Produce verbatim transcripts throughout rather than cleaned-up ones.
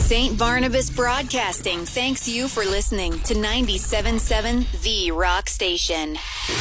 Saint Barnabas Broadcasting thanks you for listening to ninety-seven point seven The Rock Station.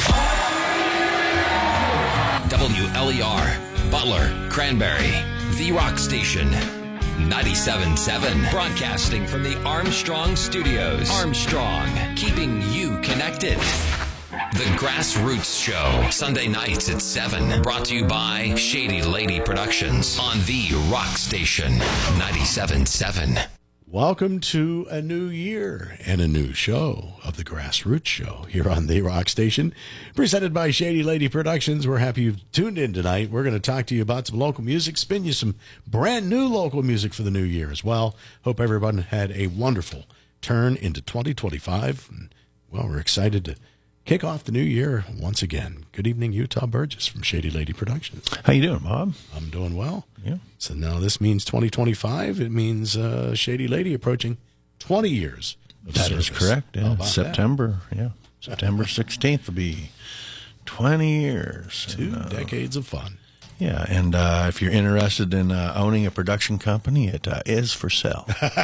W L E R, Butler, Cranberry, The Rock Station. ninety-seven point seven, broadcasting from the Armstrong Studios. Armstrong, keeping you connected. The Grassroots Show, Sunday nights at seven. Brought to you by Shady Lady Productions on The Rock Station, ninety-seven point seven. Welcome to a new year and a new show of The Grassroots Show here on The Rock Station, presented by Shady Lady Productions. We're happy you've tuned in tonight. We're going to talk to you about some local music, spin you some brand new local music for the new year as well. Hope everyone had a wonderful turn into twenty twenty-five. And, well, we're excited to kick off the new year once again. Good evening, Utah Burgess from Shady Lady Productions. How you doing, Bob? I'm doing well. Yeah. So now this means twenty twenty-five. It means uh, Shady Lady approaching twenty years of That service. is correct. Yeah. September. That? Yeah. September sixteenth will be twenty years. Two and, uh, decades of fun. Yeah, and uh, if you're interested in uh, owning a production company, it uh, is for sale.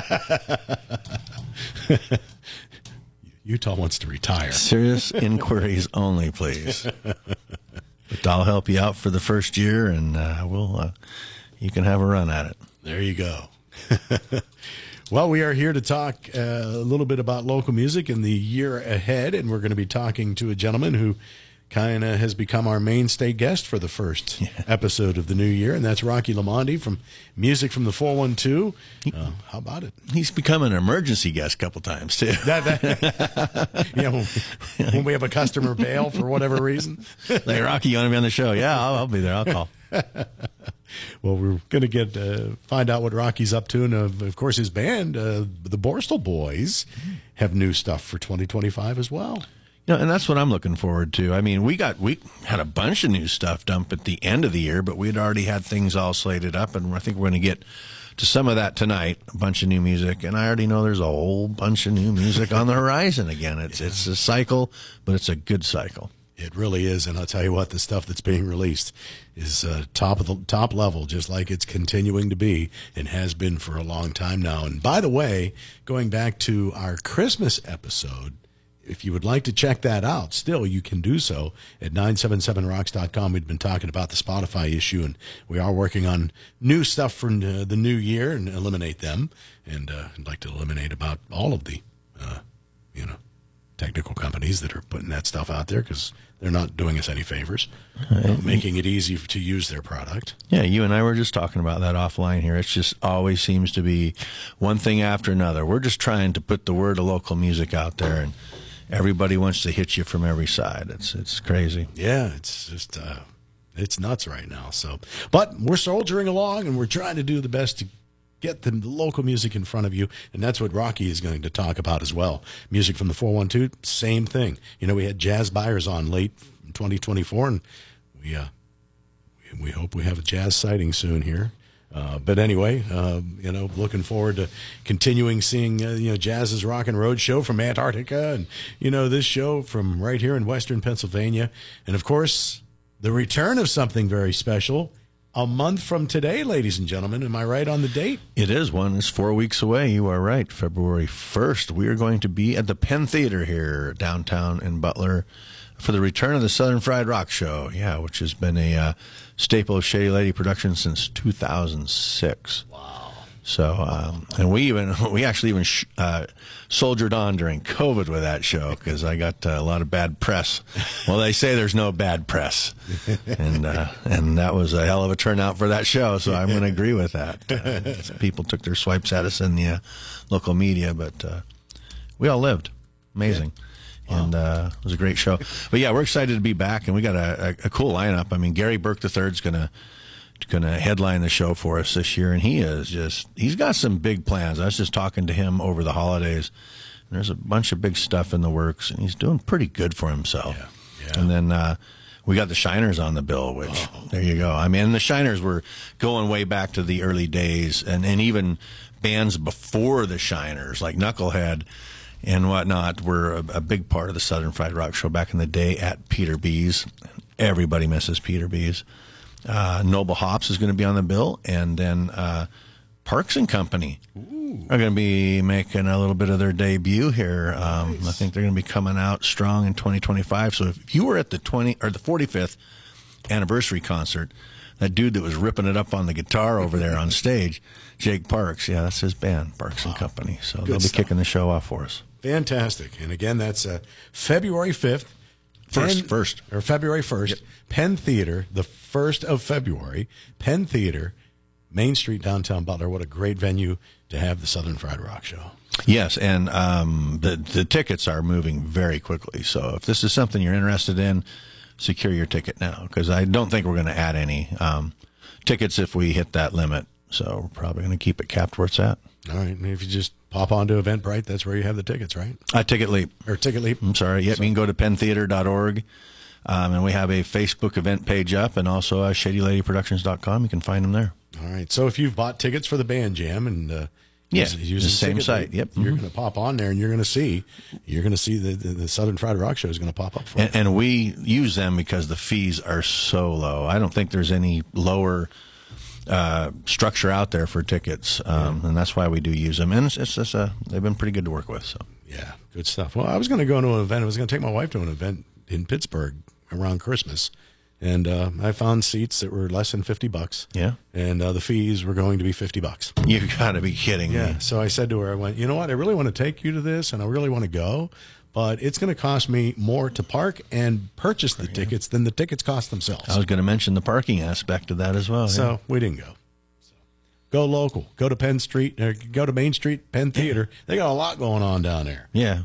Utah wants to retire. Serious inquiries only, please. But I'll help you out for the first year, and uh, we'll uh, you can have a run at it. There you go. Well, we are here to talk uh, a little bit about local music in the year ahead, and we're going to be talking to a gentleman who kind of has become our mainstay guest for the first yeah. episode of the new year, and that's Rocky Lamonde from Music from the four one two. Uh, how about it? He's become an emergency guest a couple times, too. That, that, yeah, when, when we have a customer bail for whatever reason. Like, Rocky, you want to be on the show? Yeah, I'll, I'll be there. I'll call. Well, we're going to get uh, find out what Rocky's up to, and of, of course his band, uh, the Borstal Boys, have new stuff for twenty twenty-five as well. You know, and that's what I'm looking forward to. I mean, we got we had a bunch of new stuff dumped at the end of the year, but we'd already had things all slated up, and I think we're going to get to some of that tonight. A bunch of new music, and I already know there's a whole bunch of new music on the horizon again. It's yeah. it's a cycle, but it's a good cycle. It really is, and I'll tell you what, the stuff that's being released is uh, top of the top level, just like it's continuing to be and has been for a long time now. And by the way, going back to our Christmas episode, if you would like to check that out, still you can do so at nine seven seven rocks dot com. We've been talking about the Spotify issue, and we are working on new stuff for uh, the new year and eliminate them. And uh, I'd like to eliminate about all of the, uh, you know, technical companies that are putting that stuff out there because they're not doing us any favors, uh, making it easy to use their product. Yeah, you and I were just talking about that offline here. It just always seems to be one thing after another. We're just trying to put the word of local music out there, and everybody wants to hit you from every side. It's it's crazy. Yeah, it's just uh, it's nuts right now. So, but we're soldiering along, and we're trying to do the best to get the local music in front of you, and that's what Rocky is going to talk about as well. Music from the four one two, same thing. You know, we had Jazz Buyers on late in twenty twenty-four, and we uh, we hope we have a jazz sighting soon here. Uh, but anyway, uh, you know, looking forward to continuing seeing, uh, you know, Jazz's Rock and Road show from Antarctica, and, you know, this show from right here in Western Pennsylvania. And, of course, the return of something very special a month from today, ladies and gentlemen. Am I right on the date? It is one. It's four weeks away. You are right. February first. We are going to be at the Penn Theater here downtown in Butler for the return of the Southern Fried Rock Show. Yeah, which has been a uh, staple of Shady Lady Productions since two thousand six. Wow. So, um, and we even, we actually even sh- uh, soldiered on during COVID with that show because I got uh, a lot of bad press. Well, they say there's no bad press. And, uh, and that was a hell of a turnout for that show. So I'm going to agree with that. Uh, people took their swipes at us in the uh, local media, but uh, we all lived. Amazing. Yeah. Wow. And uh, it was a great show. But yeah, we're excited to be back, and we got a, a, a cool lineup. I mean, Gary Burke the third is going to going to headline the show for us this year, and he is just he's got some big plans. I was just talking to him over the holidays, and there's a bunch of big stuff in the works, and he's doing pretty good for himself. Yeah. Yeah. And then uh, we got the Shiners on the bill, which oh. there you go. I mean, the Shiners were going way back to the early days, and, and even bands before the Shiners, like Knucklehead and whatnot, were a, a big part of the Southern Fried Rock Show back in the day at Peter B's. Everybody misses Peter B's. Uh, Noble Hops is going to be on the bill, and then uh, Parks and Company. Ooh. are going to be making a little bit of their debut here. Um, nice. I think they're going to be coming out strong in twenty twenty-five. So if you were at the twenty or the forty-fifth anniversary concert, that dude that was ripping it up on the guitar over there on stage, Jake Parks, yeah, that's his band, Parks and Company. So Good they'll be stuff. Kicking the show off for us. Fantastic. And again, that's uh, February fifth. First, Penn, first. Or February first. Yep. Penn Theater, the first of February. Penn Theater, Main Street, downtown Butler. What a great venue to have the Southern Fried Rock Show. Yes, and um, the, the tickets are moving very quickly. So if this is something you're interested in, secure your ticket now, because I don't think we're going to add any um, tickets if we hit that limit. So we're probably going to keep it capped where it's at. All right. And if you just pop onto Eventbrite, that's where you have the tickets, right? Uh, Ticket Leap. Or Ticket Leap. I'm sorry. Yep, so. You can go to penn theater dot org, um, and we have a Facebook event page up, and also uh, shady lady productions dot com. You can find them there. All right. So if you've bought tickets for the Band Jam and uh, yeah, using, using the same site, Leap, yep, you're mm-hmm. going to pop on there, and you're going to see, you're going to see the, the, the Southern Fried Rock Show is going to pop up for and, you. And we use them because the fees are so low. I don't think there's any lower uh, structure out there for tickets, um, yeah. and that's why we do use them. And it's, it's just uh, they've been pretty good to work with. So yeah, good stuff. Well, I was going to go to an event. I was going to take my wife to an event in Pittsburgh around Christmas, and uh, I found seats that were less than fifty bucks. Yeah, and uh, the fees were going to be fifty bucks. You got to be kidding yeah. me. Yeah. So I said to her, I went, you know what? I really want to take you to this, and I really want to go. But it's going to cost me more to park and purchase the tickets than the tickets cost themselves. I was going to mention the parking aspect of that as well. So yeah. we didn't go. So, go local. Go to Penn Street. Or go to Main Street, Penn Theater. They got a lot going on down there. Yeah.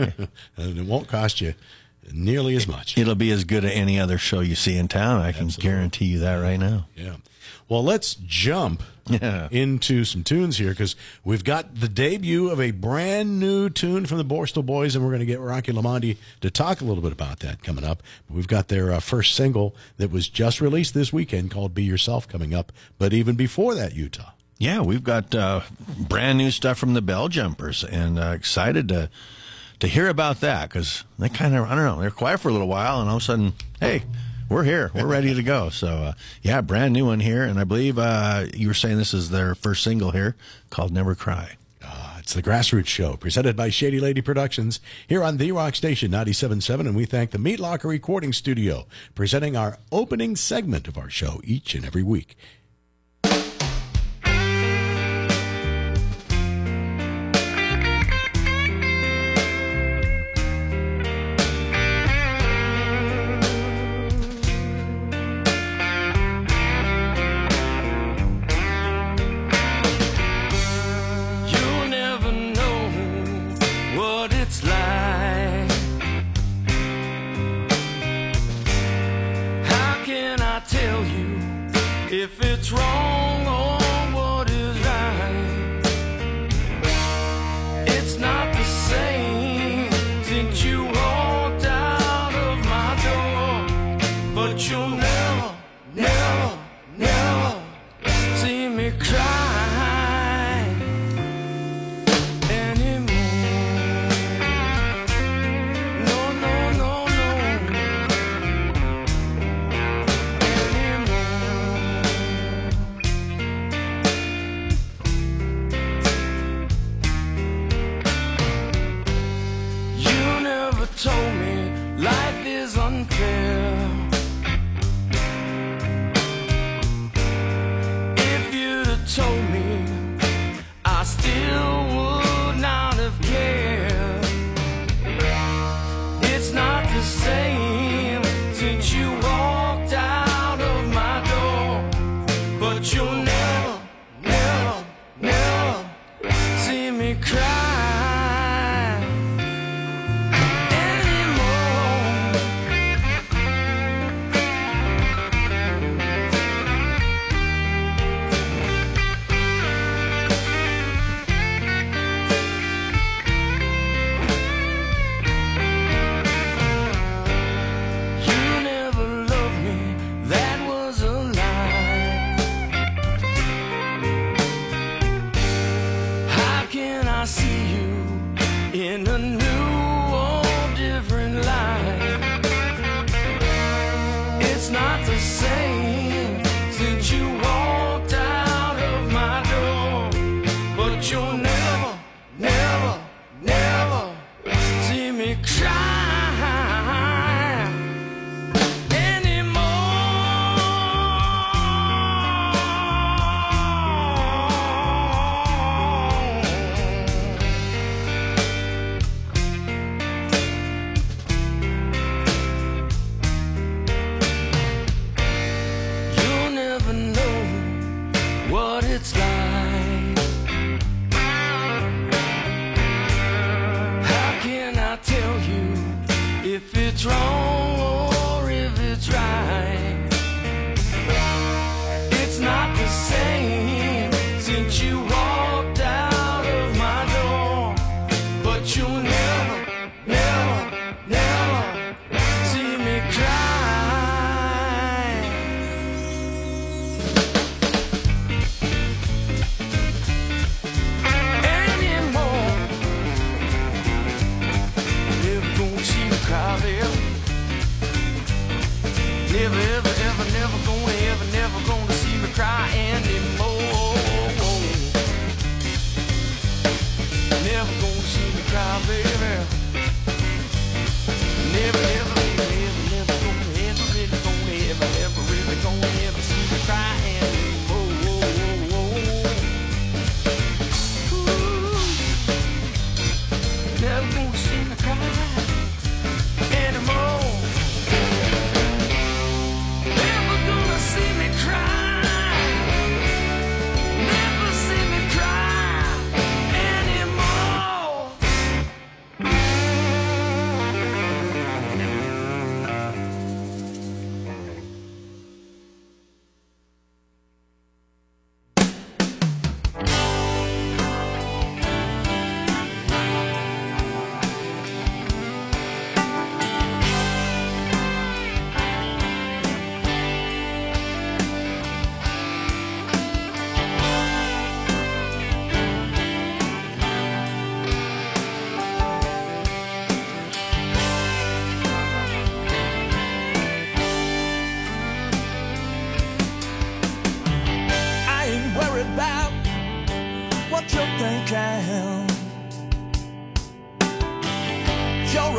And it won't cost you nearly as much. It'll be as good as any other show you see in town. I can Absolutely. guarantee you that right now. Yeah. Well, let's jump yeah. into some tunes here, because we've got the debut of a brand new tune from the Borstal Boys, and we're going to get Rocky Lamonti to talk a little bit about that coming up. We've got their uh, first single that was just released this weekend called Be Yourself coming up, but even before that, Utah. Yeah, we've got uh, brand new stuff from the Bell Jumpers, and uh, excited to to hear about that, because they kind of, I don't know, they're quiet for a little while, and all of a sudden, hey, we're here. We're ready to go. So, uh, yeah, brand new one here. And I believe uh, you were saying this is their first single here called Never Cry. Uh, it's the Grassroots Show, presented by Shady Lady Productions here on The Rock Station ninety-seven point seven. And we thank the Meat Locker Recording Studio, presenting our opening segment of our show each and every week. If it's wrong or what is right, it's not the same since you walked out of my door. But you'll never, never, never see me cry anymore. No, no, no, no. Told me life is unfair. If you'd have told me, I still would not have cared. It's not the same since you walked out of my door. But you'll never, never, never see me cry. In a new or different light, it's not the same since you walked out of my door. But you'll never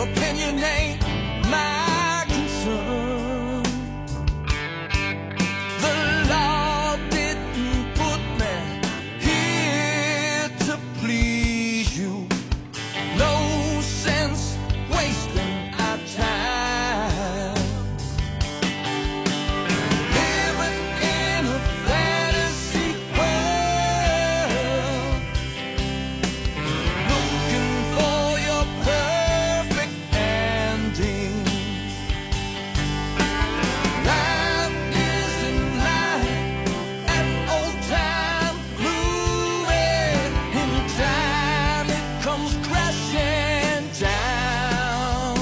opinion ain't my concern. The law didn't put me here to please you. No sense wasting our time. Living in a fantasy world, looking for your perfect ending. Life isn't like an old time movie. In time it comes crashing down.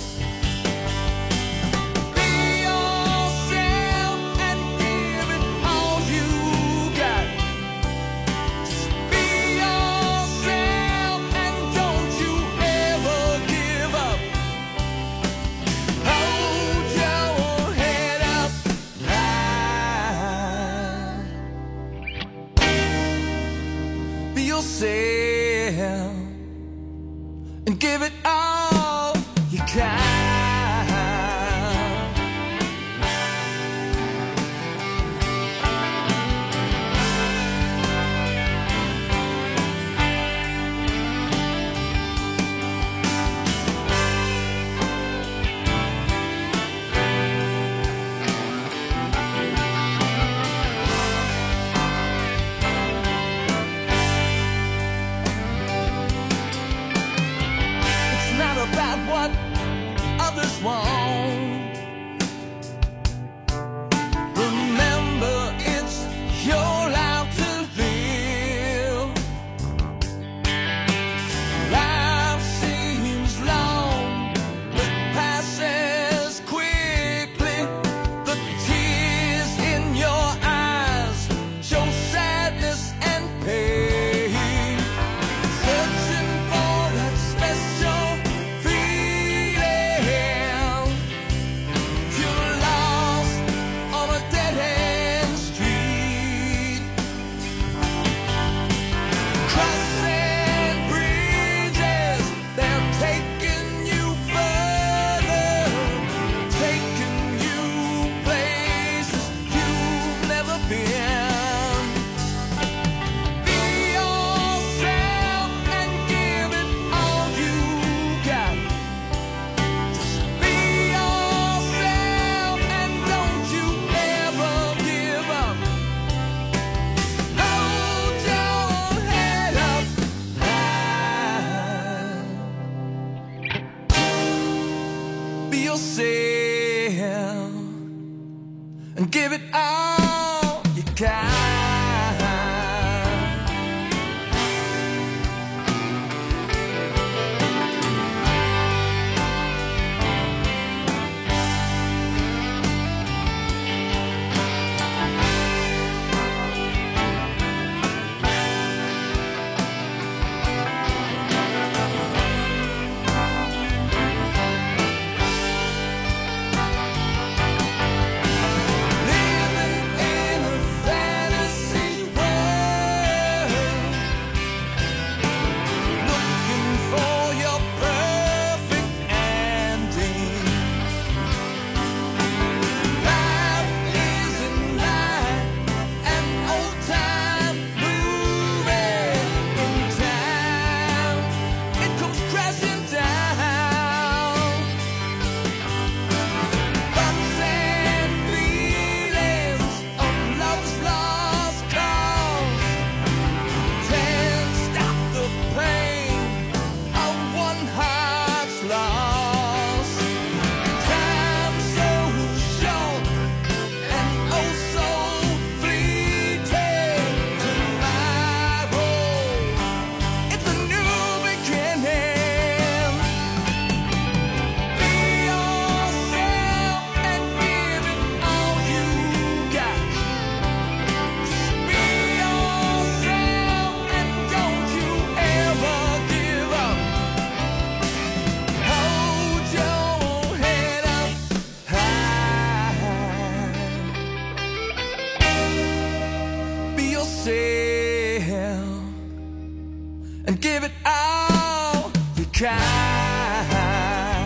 Be yourself and give it all you got. Just be yourself and don't you ever give up. Hold your head up high. Be yourself and give it all you got. It's not about what others want. Remember, it's your life to live. Life seems long, but passes quickly. The tears in your eyes show sadness and pain. Searching for that special feeling. You're lost on a dead-end street. Crossing bridges, they're taking you further, taking you places you've never been. Be yourself and give it all you got. Just be yourself and don't you ever give up. Hold your head up high. Be yourself and give it all you got. Living in a fantasy world, looking for your perfect ending. Life isn't like an old time movie. In time, it comes crashing down. Thoughts and feelings of love's lost cause can't stop the pain of one heart's loss. Time so short and oh so fleeting. Tomorrow, it's a new beginning. Be yourself and give it all you got. Just be yourself and don't you ever give up. Hold your head up high. Be yourself and give it all you got.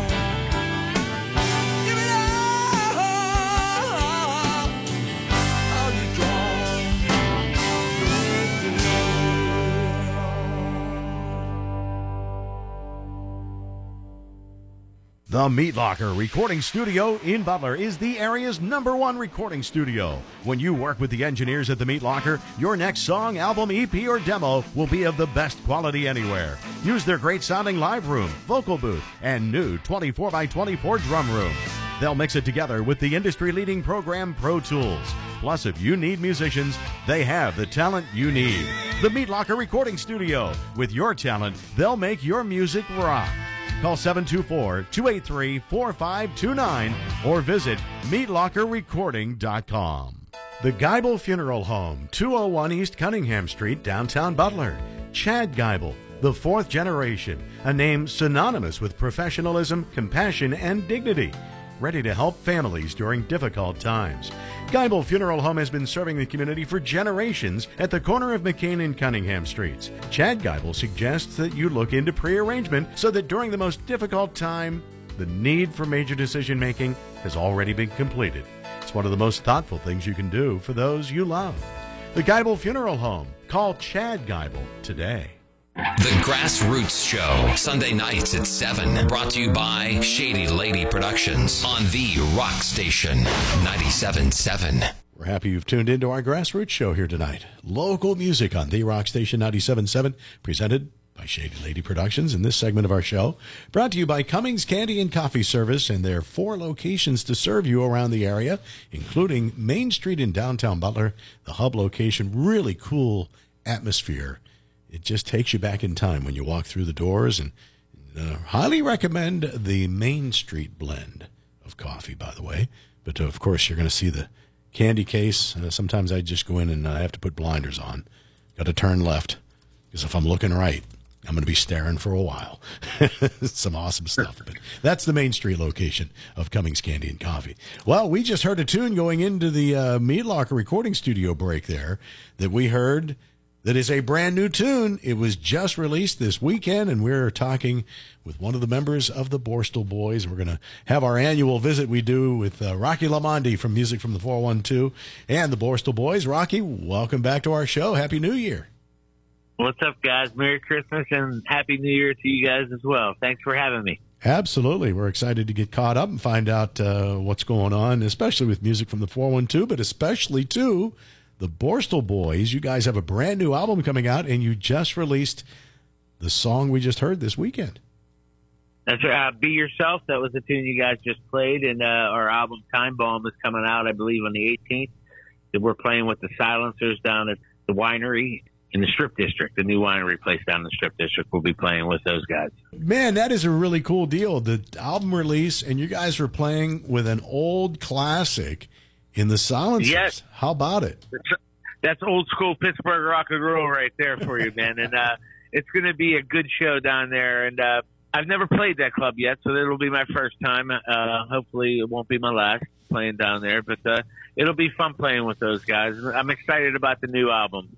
The Meat Locker Recording Studio in Butler is the area's number one recording studio. When you work with the engineers at the Meat Locker, your next song, album, E P, or demo will be of the best quality anywhere. Use their great sounding live room, vocal booth, and new twenty-four by twenty-four drum room. They'll mix it together with the industry-leading program Pro Tools. Plus, if you need musicians, they have the talent you need. The Meat Locker Recording Studio. With your talent, they'll make your music rock. Call seven two four, two eight three, four five two nine or visit meat locker recording dot com. The Geibel Funeral Home, two oh one East Cunningham Street, downtown Butler. Chad Geibel, the fourth generation, a name synonymous with professionalism, compassion, and dignity. Ready to help families during difficult times. Geibel Funeral Home has been serving the community for generations at the corner of McCain and Cunningham Streets. Chad Geibel suggests that you look into pre-arrangement so that during the most difficult time, the need for major decision-making has already been completed. It's one of the most thoughtful things you can do for those you love. The Geibel Funeral Home. Call Chad Geibel today. The Grassroots Show, Sunday nights at seven. Brought to you by Shady Lady Productions on the Rock Station, ninety-seven point seven. We're happy you've tuned into our Grassroots Show here tonight. Local music on the Rock Station, ninety-seven point seven, presented by Shady Lady Productions. In this segment of our show, brought to you by Cummings Candy and Coffee Service and their four locations to serve you around the area, including Main Street in downtown Butler, the hub location. Really cool atmosphere. It just takes you back in time when you walk through the doors, and uh, highly recommend the Main Street blend of coffee, by the way. But, uh, of course, you're going to see the candy case. Uh, sometimes I just go in and I have to put blinders on. Got to turn left, because if I'm looking right, I'm going to be staring for a while. Some awesome stuff. But that's the Main Street location of Cummings Candy and Coffee. Well, we just heard a tune going into the uh, Meat Locker recording studio break there that we heard that is a brand new tune. It was just released this weekend, and we're talking with one of the members of the Borstal Boys. We're going to have our annual visit we do with uh, Rocky Lamondi from Music from the four one two and the Borstal Boys. Rocky, welcome back to our show. Happy New Year. What's up, guys? Merry Christmas and Happy New Year to you guys as well. Thanks for having me. Absolutely. We're excited to get caught up and find out uh, what's going on, especially with Music from the four one two, but especially, too, the Borstal Boys. You guys have a brand new album coming out, and you just released the song we just heard this weekend. That's right. Uh, Be Yourself. That was the tune you guys just played, and uh, our album Time Bomb is coming out, I believe, on the eighteenth. We're playing with the Silencers down at the winery in the Strip District, the new winery place down in the Strip District. We'll be playing with those guys. Man, that is a really cool deal. The album release, and you guys are playing with an old classic in the Silencers. Yes. How about it? That's old school Pittsburgh rock and roll right there for you, man. And uh, it's going to be a good show down there. And uh, I've never played that club yet, so it'll be my first time. Uh, hopefully it won't be my last playing down there, but uh, it'll be fun playing with those guys. I'm excited about the new album.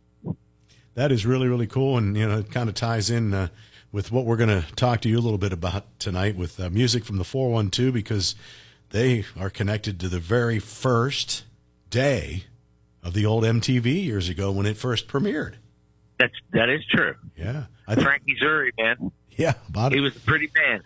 That is really, really cool, and you know, it kind of ties in uh, with what we're going to talk to you a little bit about tonight with uh, Music from the four one two, because they are connected to the very first day of the old M T V years ago when it first premiered. That's that is true. Yeah, I th- Frankie Zuri, man. Yeah, about he it. was a pretty man.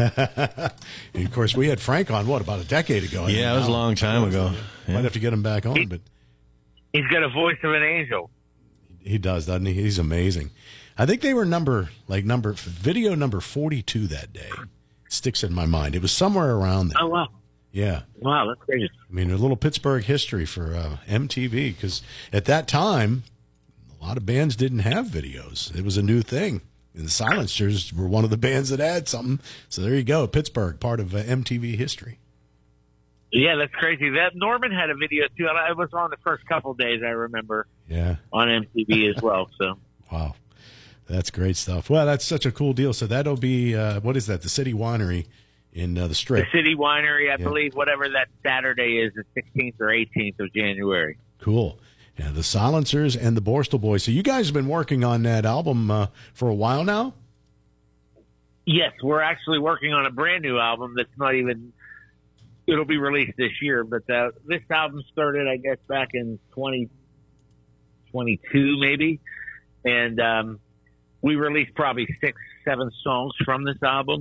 And of course, we had Frank on what about a decade ago? Yeah, it was a long time ago. Might Yeah. have to get him back on, He- but He's got a voice of an angel. he does, doesn't he? He's amazing. I think they were number like number video number forty-two that day. It sticks in my mind. It was somewhere around there. Oh wow, Yeah. wow, that's crazy. I mean, a little Pittsburgh history for uh, M T V, because at that time, a lot of bands didn't have videos. It was a new thing. And the Silencers were one of the bands that had something. So there you go, Pittsburgh, part of uh, M T V history. Yeah, that's crazy. That Norman had a video too. And I was on the first couple days, I remember, Yeah. on M T V as well. So Wow. That's great stuff. Well, that's such a cool deal. So that'll be, uh, what is that, the City Winery in uh, the the Strip. City Winery, I Yeah. believe, whatever that Saturday is, the sixteenth or eighteenth of January. Cool. Yeah, the Silencers and the Borstal Boys. So you guys have been working on that album uh, for a while now? Yes, we're actually working on a brand new album that's not even, it'll be released this year, but uh, this album started, I guess, back in twenty twenty-two maybe, and um, we released probably six, seven songs from this album,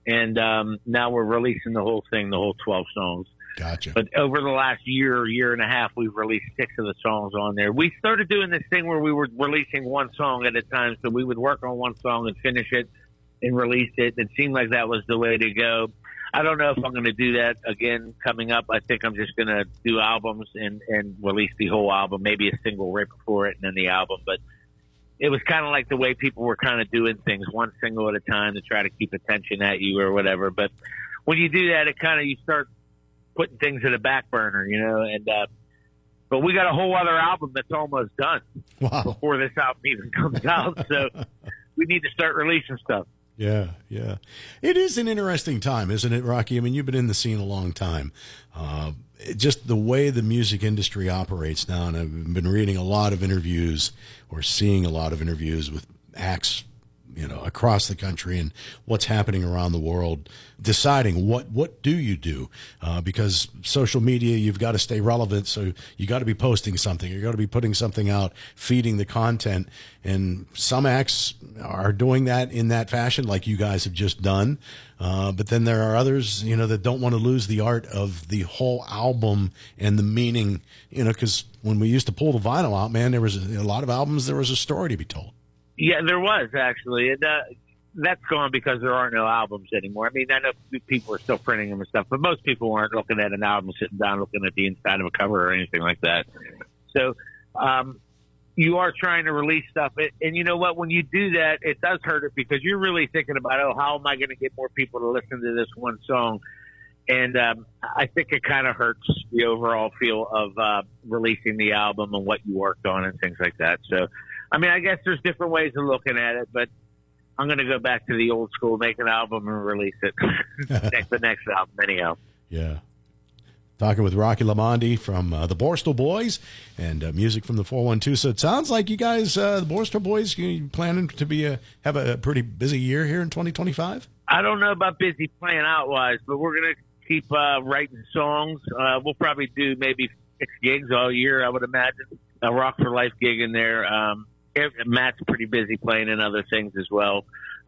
and um, now we're releasing the whole thing, the whole twelve songs. Gotcha. But over the last year, year and a half, we've released six of the songs on there. We started doing this thing where we were releasing one song at a time. So we would work on one song and finish it and release it. It seemed like that was the way to go. I don't know if I'm going to do that again coming up. I think I'm just going to do albums and, and release the whole album, maybe a single right before it and then the album. But it was kind of like the way people were kind of doing things, one single at a time to try to keep attention at you or whatever. But when you do that, it kind of, you start putting things in the back burner, you know, and, uh, but we got a whole other album that's almost done Wow. before this album even comes out. So we need to start releasing stuff. Yeah, yeah. It is an interesting time, isn't it, Rocky? I mean, you've been in the scene a long time. Uh, it, just the way the music industry operates now, and I've been reading a lot of interviews or seeing a lot of interviews with acts, you know, across the country and what's happening around the world, deciding what, what do you do? Uh, because social media, you've got to stay relevant. So you got to be posting something. You got to be putting something out, feeding the content. And some acts are doing that in that fashion, like you guys have just done. Uh, but then there are others, you know, that don't want to lose the art of the whole album and the meaning, you know, because when we used to pull the vinyl out, man, there was a, a lot of albums, there was a story to be told. Yeah, there was actually. And, uh, that's gone because there aren't no albums anymore. I mean, I know people are still printing them and stuff, but most people aren't looking at an album, sitting down, looking at the inside of a cover or anything like that. So, um, you are trying to release stuff. And you know what? When you do that, it does hurt it because you're really thinking about, oh, how am I going to get more people to listen to this one song? And um, I think it kind of hurts the overall feel of uh, releasing the album and what you worked on and things like that. So, I mean, I guess there's different ways of looking at it, but I'm going to go back to the old school, make an album and release it. next, the next album, anyhow. Yeah. Talking with Rocky Lamonde from uh, the Borstal Boys and uh, music from the four one two. So it sounds like you guys, uh, the Borstal Boys, you planning to be a, have a pretty busy year here in twenty twenty-five? I don't know about busy playing out-wise, but we're going to keep uh, writing songs. Uh, we'll probably do maybe six gigs all year, I would imagine. A Rock for Life gig in there. Um, Matt's pretty busy playing in other things as well.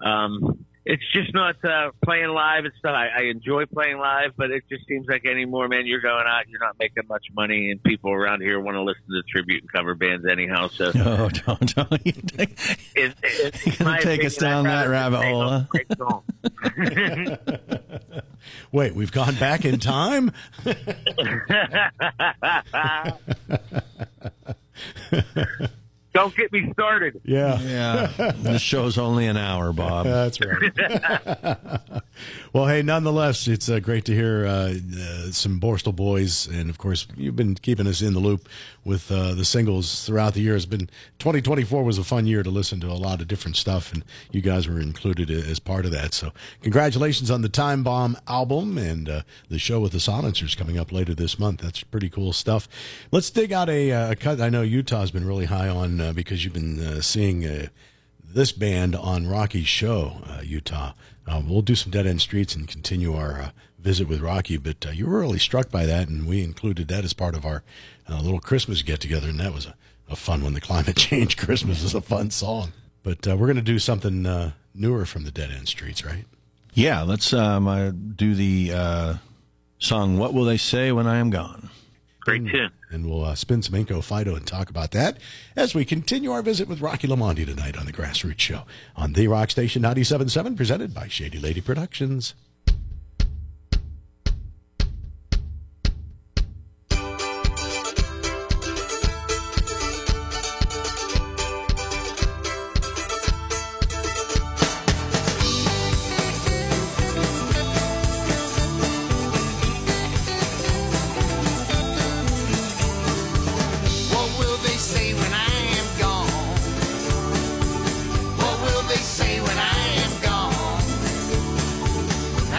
Um, it's just not uh, playing live and stuff. I, I enjoy playing live, but it just seems like anymore, man, you're going out, you're not making much money, and people around here want to listen to tribute and cover bands anyhow. So, no, don't, don't. You take, it, it, you're going to take us down that rabbit hole, huh? Wait, we've gone back in time? Don't get me started. Yeah. Yeah. This show's only an hour, Bob. That's right. Well, hey, nonetheless, it's uh, great to hear uh, uh, some Borstal Boys. And, of course, you've been keeping us in the loop with uh, the singles throughout the year. It's been twenty twenty-four was a fun year to listen to a lot of different stuff, and you guys were included as part of that. So congratulations on the Time Bomb album and uh, the show with the Silencers coming up later this month. That's pretty cool stuff. Let's dig out a, a cut I know Utah's been really high on uh, because you've been uh, seeing uh, this band on Rocky's show, uh, Utah. Uh, we'll do some Dead End Streets and continue our uh, visit with Rocky, but uh, you were really struck by that, and we included that as part of our uh, little Christmas get-together, and that was a, a fun one. The Climate Change Christmas is a fun song. But uh, we're going to do something uh, newer from the Dead End Streets, right? Yeah, let's um, uh, do the uh, song What Will They Say When I Am Gone? Great tune. And we'll uh, spin some Inco Fido and talk about that as we continue our visit with Rocky Lamonde tonight on the Grassroots Show on The Rock Station ninety-seven point seven, presented by Shady Lady Productions. Say when I am gone.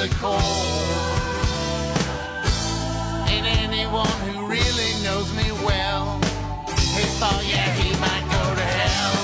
the core. And anyone who really knows me well, he thought, yeah, he might go to hell.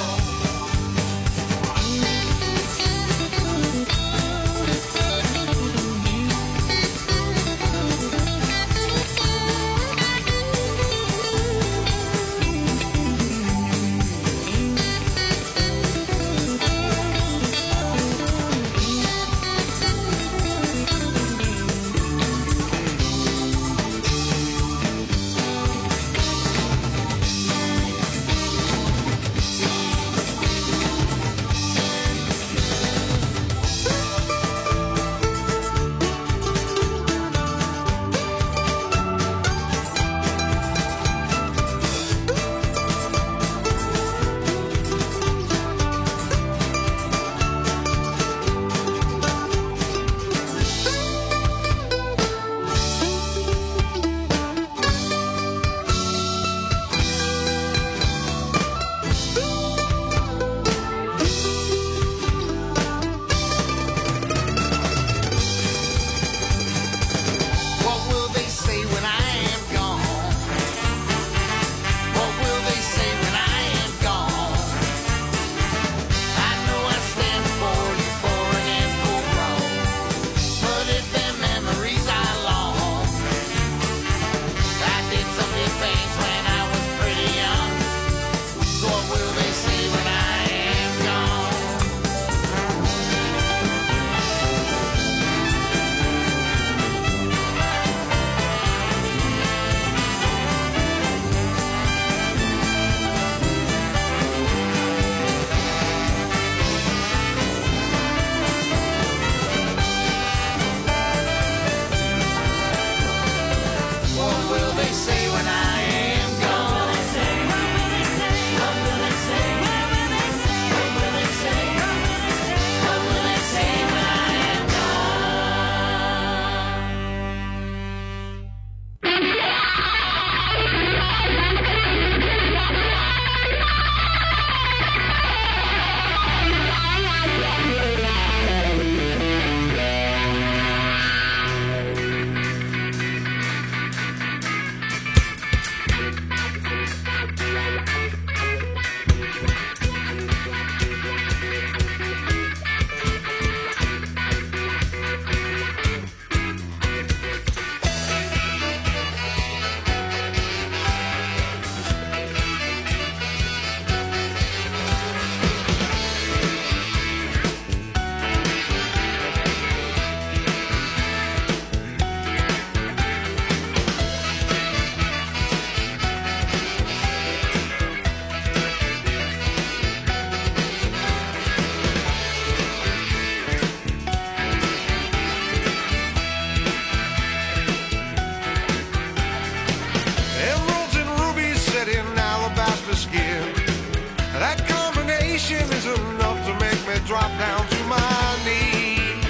drop down to my knees.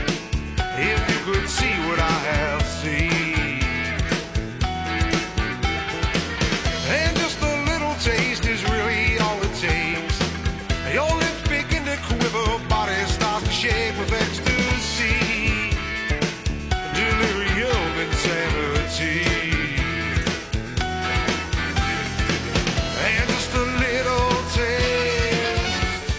If you could see what I have seen, and just a little taste is really all it takes. Your lips begin to quiver, body starts to shake with ecstasy, delirium, insanity. And just a little taste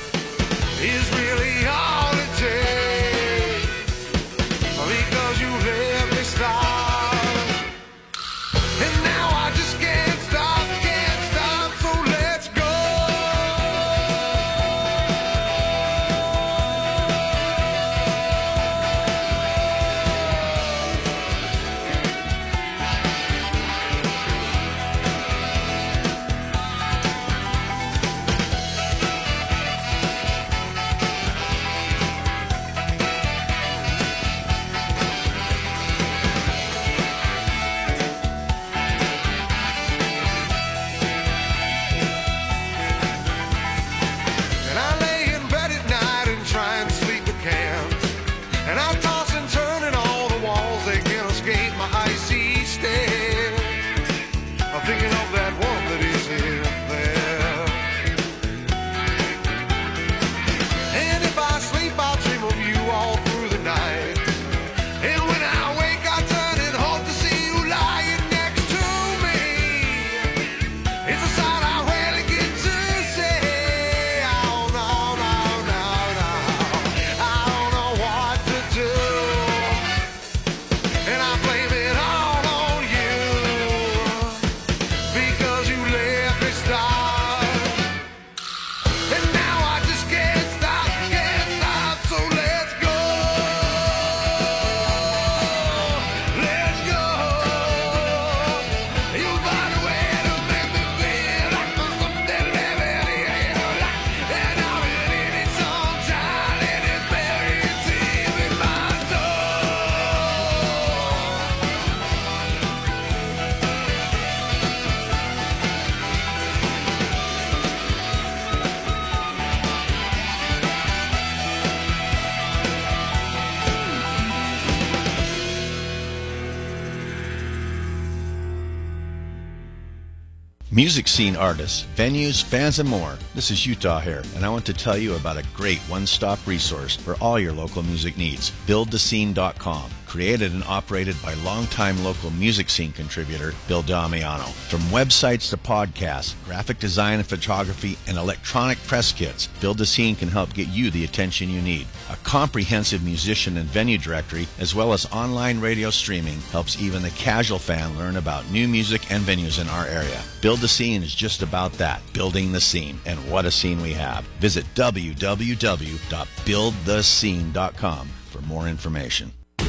Music scene artists, venues, fans, and more. This is Utah here, and I want to tell you about a great one-stop resource for all your local music needs. build the scene dot com. Created and operated by longtime local music scene contributor Bill Damiano. From websites to podcasts, graphic design and photography, and electronic press kits, Build the Scene can help get you the attention you need. A comprehensive musician and venue directory, as well as online radio streaming, helps even the casual fan learn about new music and venues in our area. Build the Scene is just about that, building the scene. And what a scene we have. Visit w w w dot build the scene dot com for more information.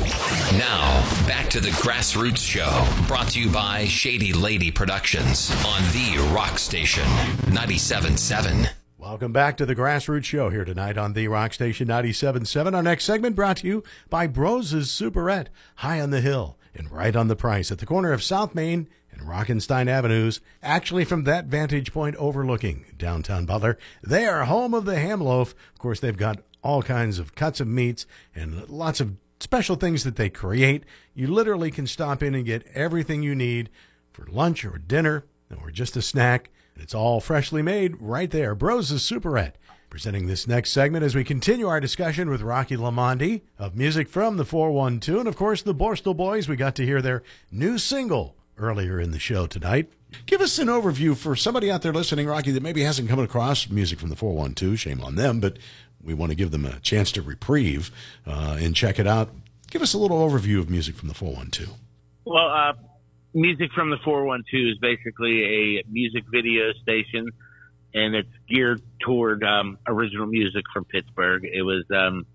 Now, back to the Grassroots Show, brought to you by Shady Lady Productions on the Rock Station, ninety-seven point seven. Welcome back to the Grassroots Show here tonight on the Rock Station ninety-seven point seven. Our next segment brought to you by Bros' Superette, high on the hill and right on the price at the corner of South Main and Rockenstein Avenues, actually from that vantage point overlooking downtown Butler. They are home of the ham loaf. Of course, they've got all kinds of cuts of meats and lots of special things that they create. You literally can stop in and get everything you need for lunch or dinner or just a snack. It's all freshly made right there. Bros' Superette. Presenting this next segment as we continue our discussion with Rocky Lamonde of music from the four one two. And, of course, the Borstal Boys. We got to hear their new single earlier in the show tonight. Give us an overview for somebody out there listening, Rocky, that maybe hasn't come across music from the four one two. Shame on them, but we want to give them a chance to reprieve uh, and check it out. Give us a little overview of music from the four one two. Well, uh, Music from the four one two is basically a music video station, and it's geared toward um, original music from Pittsburgh. It was um,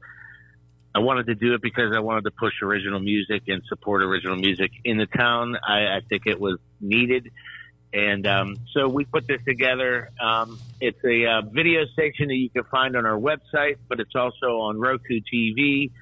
I wanted to do it because I wanted to push original music and support original music in the town. I, I think it was needed. And um, so we put this together. Um, it's a uh, video station that you can find on our website, but it's also on Roku T V.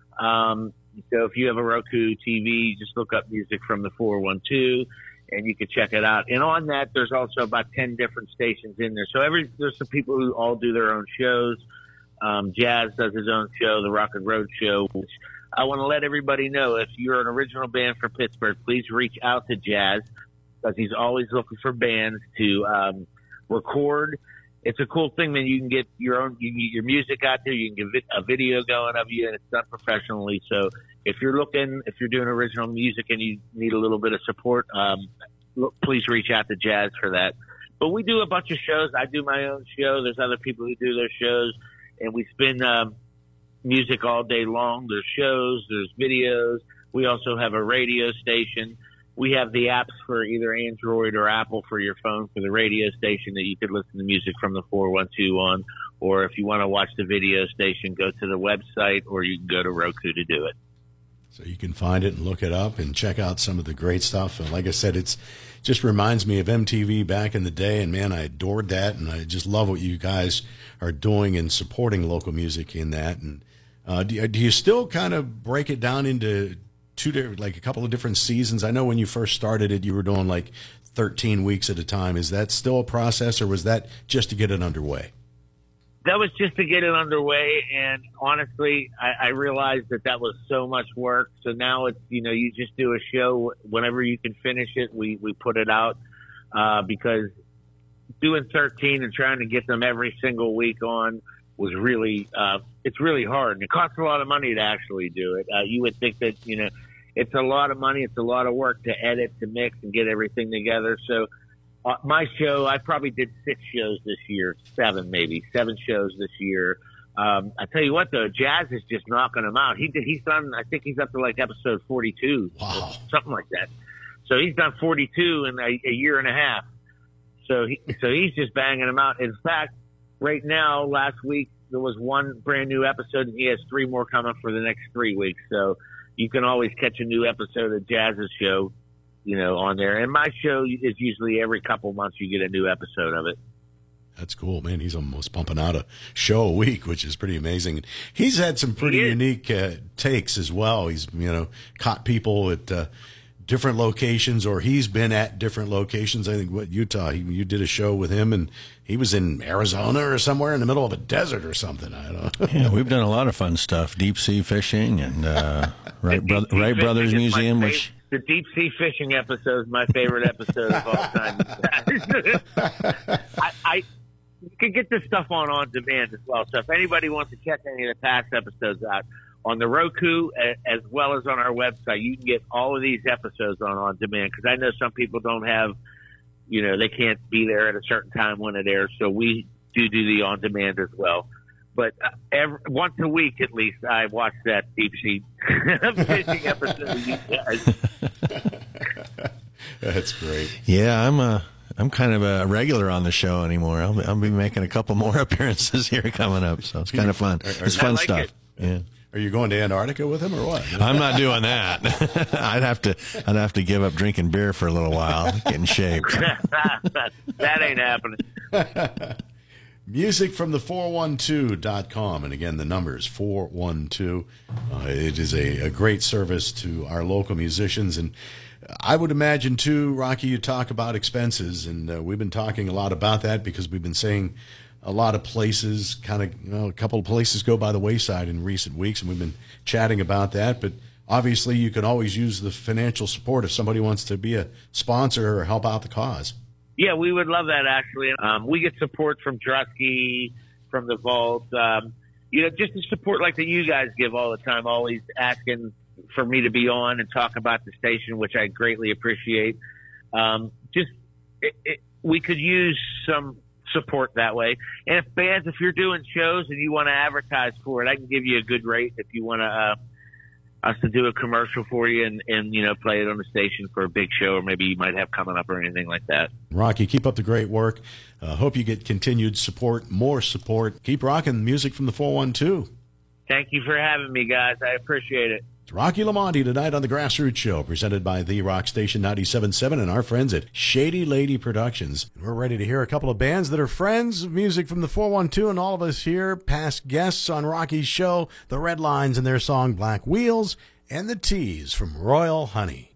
Um, so if you have a Roku T V, just look up Music from the four one two, and you can check it out. And on that, there's also about ten different stations in there. So every there's some people who all do their own shows. Um, Jazz does his own show, the Rock and Road Show, which I want to let everybody know. If you're an original band from Pittsburgh, please reach out to Jazz, because he's always looking for bands to um, record. It's a cool thing, man. You can get your own, you can get your music out there. You can get a video going of you, and it's done professionally. So if you're looking, if you're doing original music and you need a little bit of support, um, look, please reach out to Jazz for that. But we do a bunch of shows. I do my own show. There's other people who do their shows, and we spin um, music all day long. There's shows, there's videos. We also have a radio station. We have the apps for either Android or Apple for your phone for the radio station that you could listen to music from the four one two on. Or if you want to watch the video station, go to the website, or you can go to Roku to do it. So you can find it and look it up and check out some of the great stuff. And like I said, it's just reminds me of M T V back in the day. And, man, I adored that. And I just love what you guys are doing and supporting local music in that. And uh, do, do you still kind of break it down into two different, like a couple of different seasons? I know when you first started it, you were doing like thirteen weeks at a time. Is that still a process, or was that just to get it underway? That was just to get it underway. And honestly, I, I realized that that was so much work. So now it's, you know, you just do a show whenever you can finish it. We, we put it out, uh, because doing thirteen and trying to get them every single week on was really, uh, it's really hard. And it costs a lot of money to actually do it. Uh, you would think that, you know, it's a lot of money. It's a lot of work to edit, to mix, and get everything together. So uh, my show, I probably did six shows this year, seven maybe, seven shows this year. Um, I tell you what, though, Jazz is just knocking them out. He did, he's done, I think he's up to like episode forty-two, wow, something like that. So he's done forty-two in a, a year and a half. So he, so he's just banging them out. In fact, right now, last week, there was one brand new episode, and he has three more coming for the next three weeks. So you can always catch a new episode of Jazz's show, you know, on there. And my show is usually every couple months you get a new episode of it. That's cool, man. He's almost pumping out a show a week, which is pretty amazing. He's had some pretty unique uh, takes as well. He's, you know, caught people at uh, different locations, or he's been at different locations. I think, what, Utah, he, you did a show with him, and he was in Arizona or somewhere in the middle of a desert or something. I don't know. Yeah, we've done a lot of fun stuff, deep sea fishing and uh, Wright, Bro- Wright Brothers Museum, which the deep sea fishing episode is my favorite episode of all time. I, I you can get this stuff on on demand as well. So if anybody wants to check any of the past episodes out on the Roku as well as on our website, you can get all of these episodes on on demand. Because I know some people don't have, you know, they can't be there at a certain time when it airs. So we do do the on demand as well. But uh, every, once a week at least, I watch that deep sea fishing episode of you guys. That's great. Yeah, I'm a, I'm kind of a regular on the show anymore. I'll be, I'll be making a couple more appearances here coming up, so it's kind of fun. It's fun like stuff. it. Yeah. Are you going to Antarctica with him or what? I'm not doing that. I'd have to, I'd have to give up drinking beer for a little while, get in shape. That ain't happening. Music from the four one two dot com. And again, the number is four one two. Uh, it is a, a great service to our local musicians. And I would imagine, too, Rocky, you talk about expenses. And uh, we've been talking a lot about that because we've been saying a lot of places, kind of, you know, a couple of places go by the wayside in recent weeks. And we've been chatting about that. But obviously, you can always use the financial support if somebody wants to be a sponsor or help out the cause. Yeah, we would love that, actually. Um, we get support from Drusky, from the Vault. Um, you know, just the support like that you guys give all the time, always asking for me to be on and talk about the station, which I greatly appreciate. Um, just it, it, we could use some support that way. And if bands, if you're doing shows and you want to advertise for it, I can give you a good rate if you want to uh, us to do a commercial for you and, and, you know, play it on the station for a big show, or maybe you might have coming up or anything like that. Rocky, keep up the great work. Uh, hope you get continued support, more support. Keep rocking music from the four one two. Thank you for having me, guys. I appreciate it. It's Rocky Lamonti tonight on the Grassroots Show, presented by The Rock Station ninety-seven point seven and our friends at Shady Lady Productions. We're ready to hear a couple of bands that are friends of music from the four one two, and all of us here, past guests on Rocky's show, the Red Lines and their song Black Wheels, and the Tees from Royal Honey.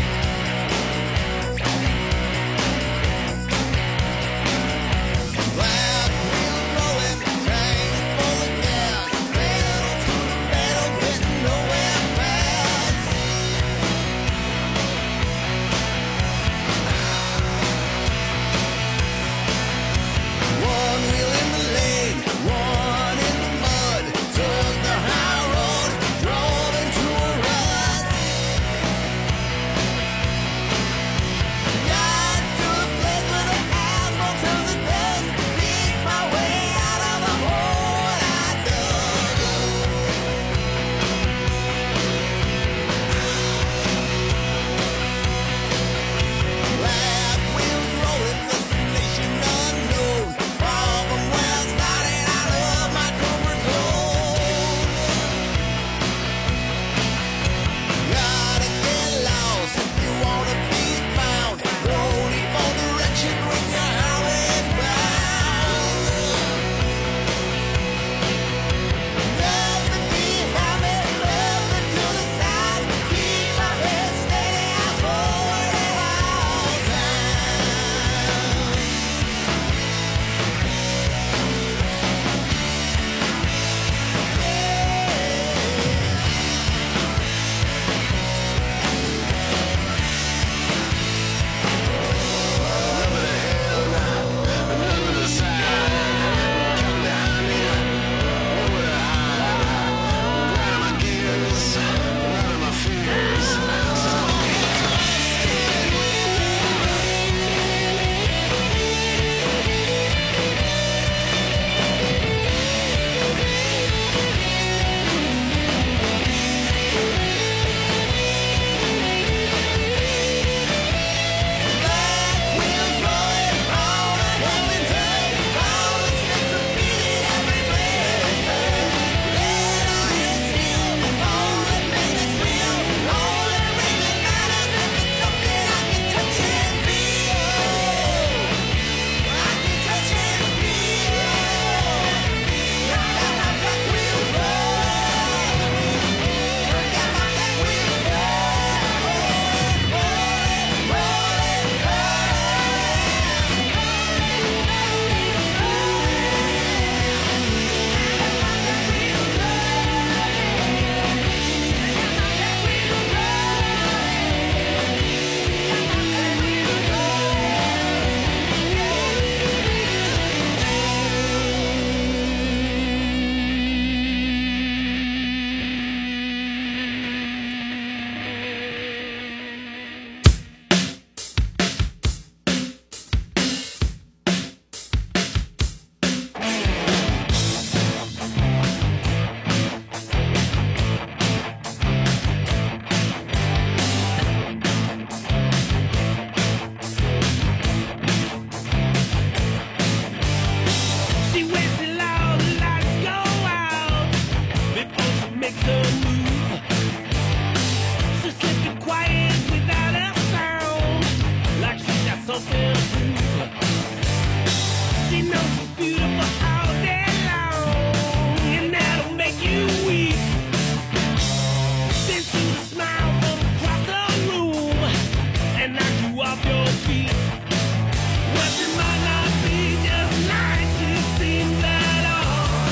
Black something to prove. She knows she's beautiful all day long, and that'll make you weep. Then she smiles from across the room and knock you off your feet. Well, she might not be just like she seems at all.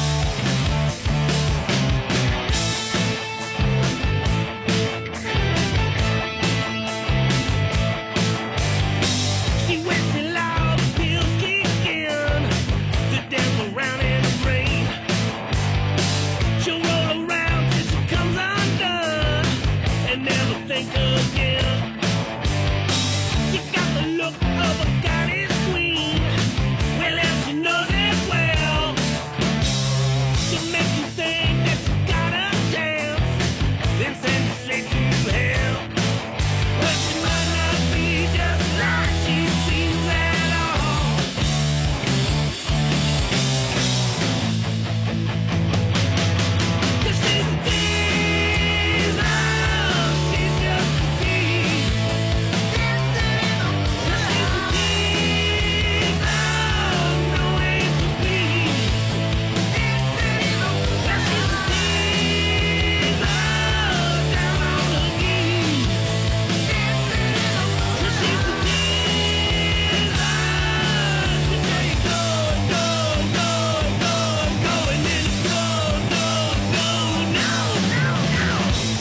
She waits till all the pills kick in to dance around in the rain. She'll roll around till she comes undone and never think again. She got the look of a goddess queen. Well, and she knows it well. She'll make you think that you got a chance, then send you straight to hell. But she might not be just like she seems at all. 'Cause she's a tease, oh, she's just a tease. She's a tease, oh, no ain't to please. Well, she's a tease, oh, down on her knees. Well, she's a tease, oh, she tell you go, go, go, go, go, and then it's go, go, go, no, no, no.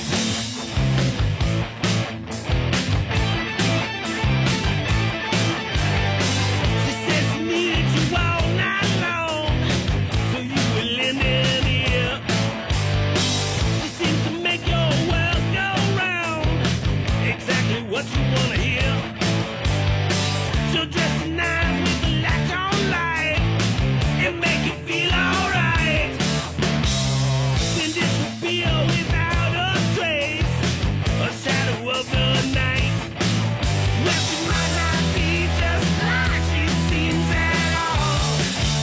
She said she needed you all night long, so you will lend an ear. She seems to make your world go round, exactly what you want to hear. She'll dress you nice with the latch on light and make you feel alright. Then disappear without a trace, a shadow of the night. Well, she might not be just like she seems at all.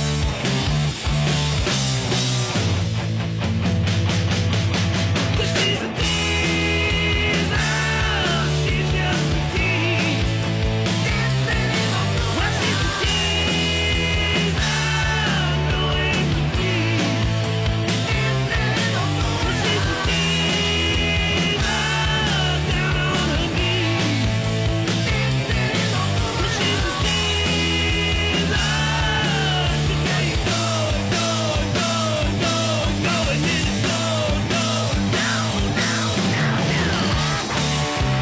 'Cause she's a tease, oh, she's just a tease. Well, she's a tease, oh, no ain't to please. Well, she's a tease, oh, down on her knees. Well, she's a tease, oh, she tell you go, go, go, go, go, and then it's go, go, no, no, no, no.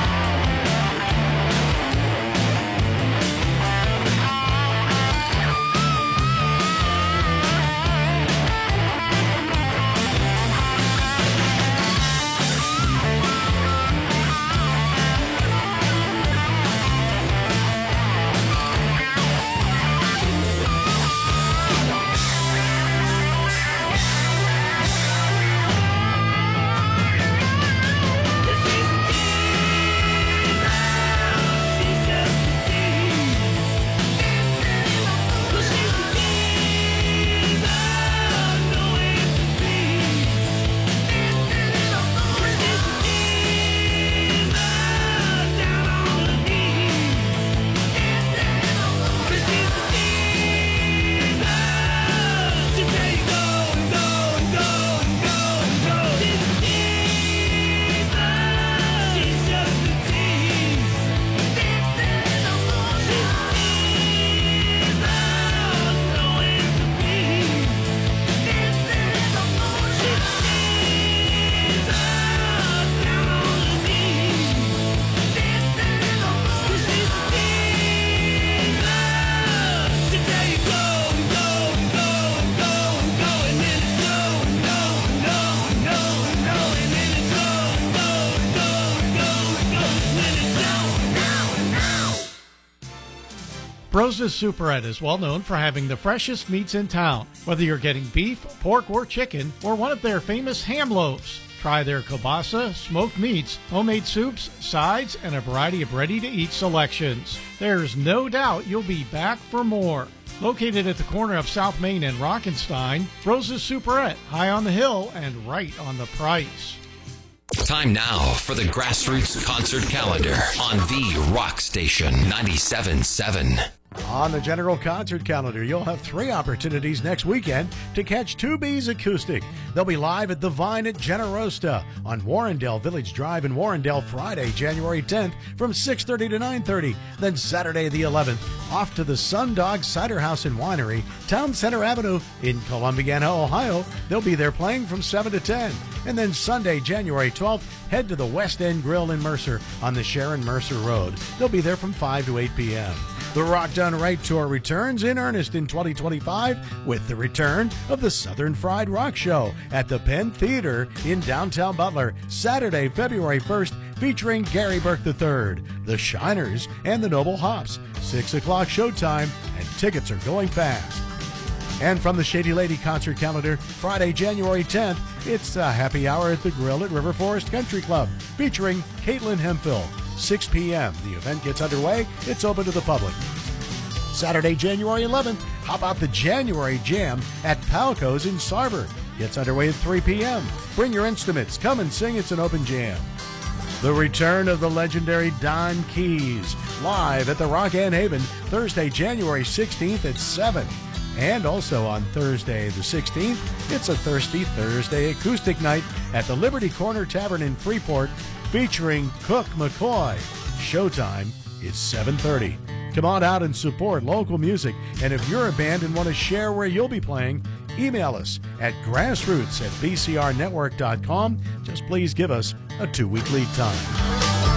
Rose's Superette is well known for having the freshest meats in town. Whether you're getting beef, pork, or chicken, or one of their famous ham loaves, try their kielbasa, smoked meats, homemade soups, sides, and a variety of ready-to-eat selections. There's no doubt you'll be back for more. Located at the corner of South Main and Rockenstein, Rose's Superette, high on the hill and right on the price. Time now for the Grassroots Concert Calendar on the Rock Station ninety-seven point seven. On the General Concert Calendar, you'll have three opportunities next weekend to catch Two B's Acoustic. They'll be live at the Vine at Generosta on Warrendale Village Drive in Warrendale Friday, January tenth from six thirty to nine thirty. Then Saturday the eleventh, off to the Sundog Cider House and Winery, Town Center Avenue in Columbiana, Ohio. They'll be there playing from seven to ten. And then Sunday, January twelfth, head to the West End Grill in Mercer on the Sharon Mercer Road. They'll be there from five to eight p.m. The Rock Done Right Tour returns in earnest in twenty twenty-five with the return of the Southern Fried Rock Show at the Penn Theater in downtown Butler, Saturday, February first, featuring Gary Burke the third, the Shiners, and the Noble Hops. six o'clock showtime, and tickets are going fast. And from the Shady Lady Concert Calendar, Friday, January tenth, it's a happy hour at the Grill at River Forest Country Club, featuring Caitlin Hemphill. six p.m. The event gets underway. It's open to the public. Saturday, January eleventh, how about the January Jam at Palco's in Sarver? Gets underway at three p.m. Bring your instruments. Come and sing. It's an open jam. The return of the legendary Don Keys, live at the Rock-An Haven, Thursday, January sixteenth at seven. And also on Thursday the sixteenth, it's a Thirsty Thursday acoustic night at the Liberty Corner Tavern in Freeport, featuring Cook McCoy. Showtime is seven thirty. Come on out and support local music. And if you're a band and want to share where you'll be playing, email us at grassroots at b c r network dot com. Just please give us a two-week lead time.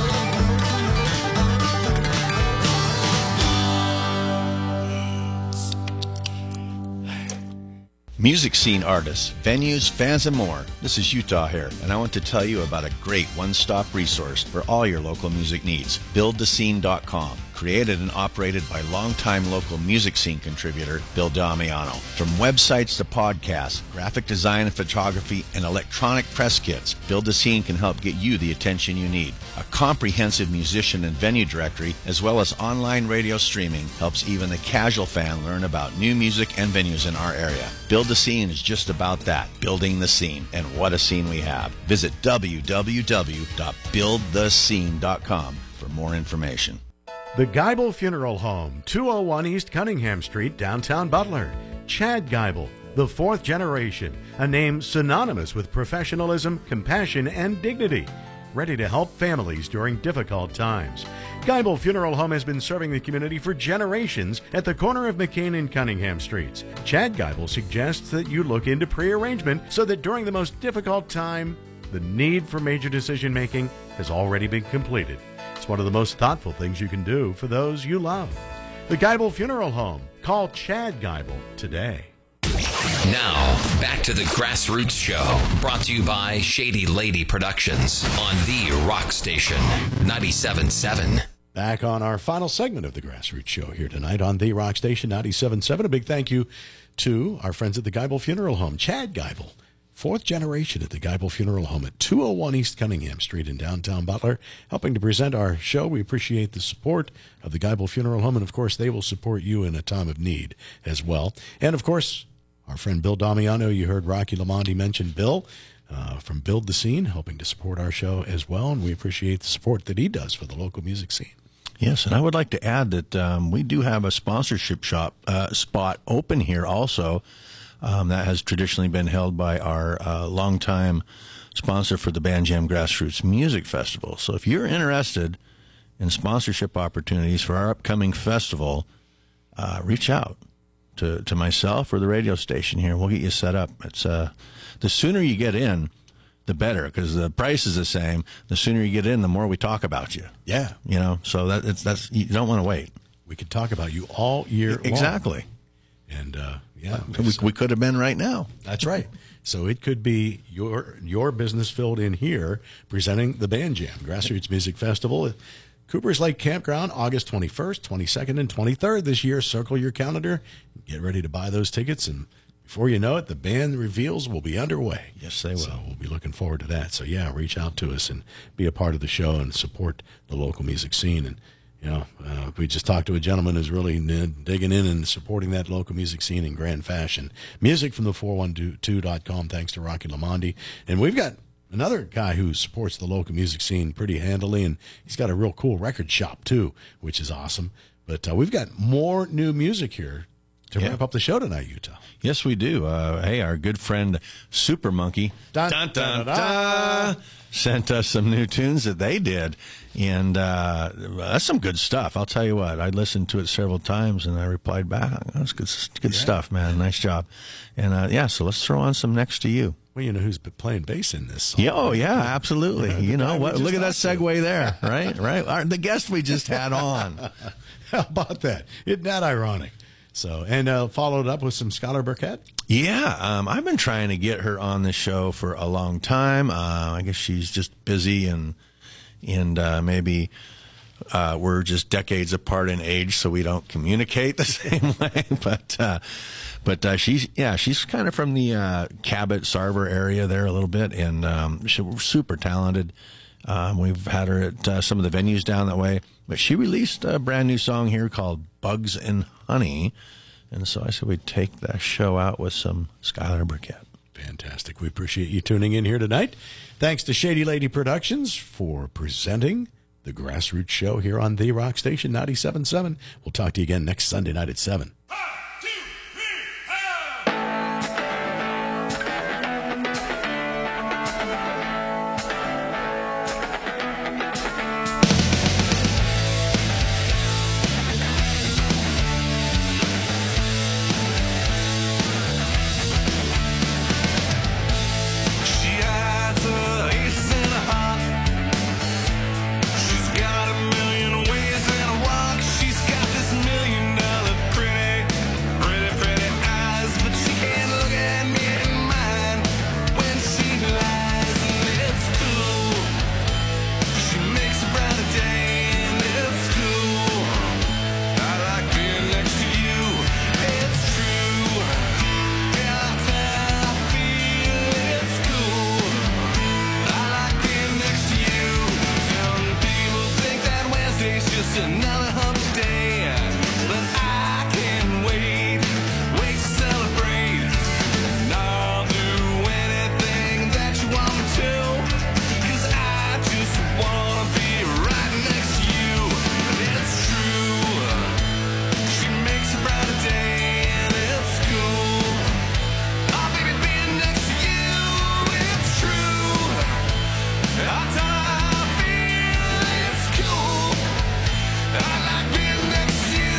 Music scene artists, venues, fans, and more. This is Utah here, and I want to tell you about a great one-stop resource for all your local music needs. build the scene dot com. Created and operated by longtime local music scene contributor Bill Damiano. From websites to podcasts, graphic design and photography, and electronic press kits, Build the Scene can help get you the attention you need. A comprehensive musician and venue directory, as well as online radio streaming, helps even the casual fan learn about new music and venues in our area. Build the Scene is just about that, building the scene, and what a scene we have. Visit w w w dot build the scene dot com for more information. The Geibel Funeral Home, two oh one East Cunningham Street, downtown Butler. Chad Geibel, the fourth generation, a name synonymous with professionalism, compassion, and dignity. Ready to help families during difficult times. Geibel Funeral Home has been serving the community for generations at the corner of McCain and Cunningham Streets. Chad Geibel suggests that you look into pre-arrangement so that during the most difficult time, the need for major decision-making has already been completed. It's one of the most thoughtful things you can do for those you love. The Geibel Funeral Home. Call Chad Geibel today. Now, back to the Grassroots Show, brought to you by Shady Lady Productions on the Rock Station ninety-seven point seven. Back on our final segment of the Grassroots Show here tonight on the Rock Station ninety-seven point seven. A big thank you to our friends at the Geibel Funeral Home. Chad Geibel, fourth generation at the Geibel Funeral Home at two oh one East Cunningham Street in downtown Butler, helping to present our show. We appreciate the support of the Geibel Funeral Home, and of course, they will support you in a time of need as well. And of course, our friend Bill Damiano, you heard Rocky Lamonti mention Bill uh, from Build the Scene, helping to support our show as well, and we appreciate the support that he does for the local music scene. Yes, and I would like to add that um, we do have a sponsorship shop uh, spot open here also. Um, that has traditionally been held by our uh, longtime sponsor for the Band Jam Grassroots Music Festival. So if you're interested in sponsorship opportunities for our upcoming festival, uh, reach out to, to myself or the radio station here. We'll get you set up. It's uh, the sooner you get in, the better, because the price is the same. The sooner you get in, the more we talk about you. Yeah. You know, so that it's that's you don't want to wait. We could talk about you all year exactly. long. And, uh, yeah. We, we could have been right now. That's right. So it could be your your business filled in here, presenting the Band Jam Grassroots Music Festival at Cooper's Lake Campground, August twenty-first, twenty-second, and twenty-third this year. Circle your calendar. Get ready to buy those tickets, and before you know it, the band reveals will be underway. Yes, they will. So we'll be looking forward to that. So, yeah, reach out to us and be a part of the show and support the local music scene. And, you know, uh, we just talked to a gentleman who's really digging in and supporting that local music scene in grand fashion. Music from the four one two dot com, thanks to Rocky Lamonti. And we've got another guy who supports the local music scene pretty handily, and he's got a real cool record shop too, which is awesome. But uh, we've got more new music here to Yeah. wrap up the show tonight, Utah. Yes, we do. Uh, hey, our good friend Super Monkey Dun, dun, dun, dun, dun. dun, sent us some new tunes that they did, and uh, that's some good stuff. I'll tell you what. I listened to it several times, and I replied back. That's good, good Yeah. stuff, man. Nice job. And uh, yeah, so let's throw on some Next to You. Well, you know who's been playing bass in this song. Yeah, oh yeah, absolutely. The You guy know we what? just Look at that talked to. segue there, right? Right. Our, the guest we just had on. How about that? Isn't that ironic? So, and uh, followed up with some Skylar Burkett. Yeah, um, I've been trying to get her on the show for a long time. Uh, I guess she's just busy, and and uh, maybe uh, we're just decades apart in age, so we don't communicate the same way. But uh, but uh, she's yeah, she's kind of from the uh, Cabot Sarver area there a little bit, and um, she's super talented. Um, we've had her at uh, some of the venues down that way, but she released a brand new song here called Bugs and Honey. And so I said we'd take the show out with some Skylar Burkett. Fantastic. We appreciate you tuning in here tonight. Thanks to Shady Lady Productions for presenting the Grassroots Show here on The Rock Station ninety-seven point seven. We'll talk to you again next Sunday night at seven. She has a ace in a heart. She's got a million ways in a walk. She's got this million dollar pretty, pretty, pretty eyes, but she can't look at me in mine when she lies, and it's cool. She makes a brighter day, and it's cool. I like being next to you. It's true. Yeah, I feel it's cool. I like being next to you. Some people think that Wednesday's just another hump day, but I can't wait, wait to celebrate. And I'll do anything that you want me to, 'cause I just wanna be right next to you. And it's true. She makes a brighter day, and it's cool. Oh, baby, being next to you, it's true. I feel it's cool. I like being next to you.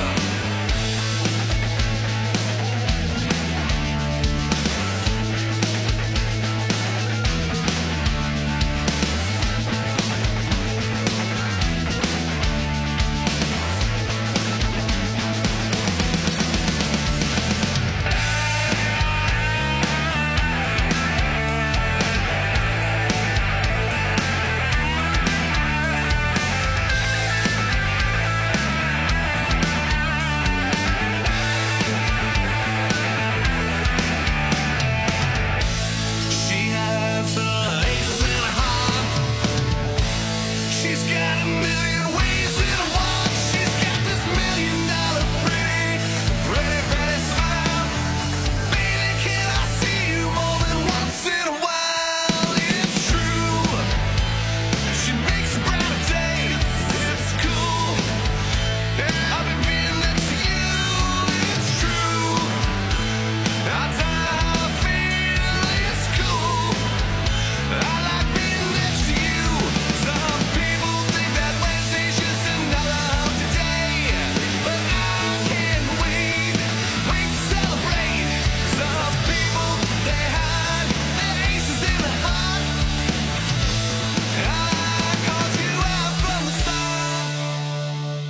She has a ace in a heart. She's got a million ways in a walk. She's got this million dollar pretty, pretty, pretty smile. Baby, can I see you more than once in a while? It's true. She makes a brighter day. It's cool. Yeah, I've been being next to you. It's true. I feel it's cool. I like being next to you. Some people think that Wednesday's just another hump day, but I can't wait, wait to celebrate. Some people, they hide their aces in the heart. I called you out from the start.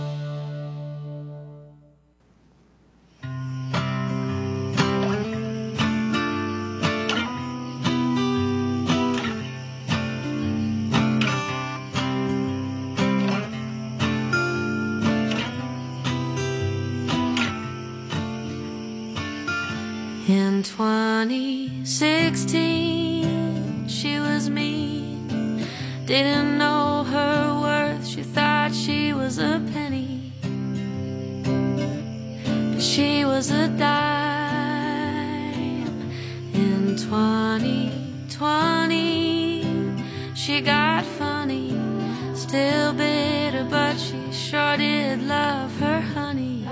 In twenty sixteen, she was mean, didn't know her worth, she thought she was a penny, but she was a dime. In twenty twenty, she got funny. Still bitter, but she sure did love her honey.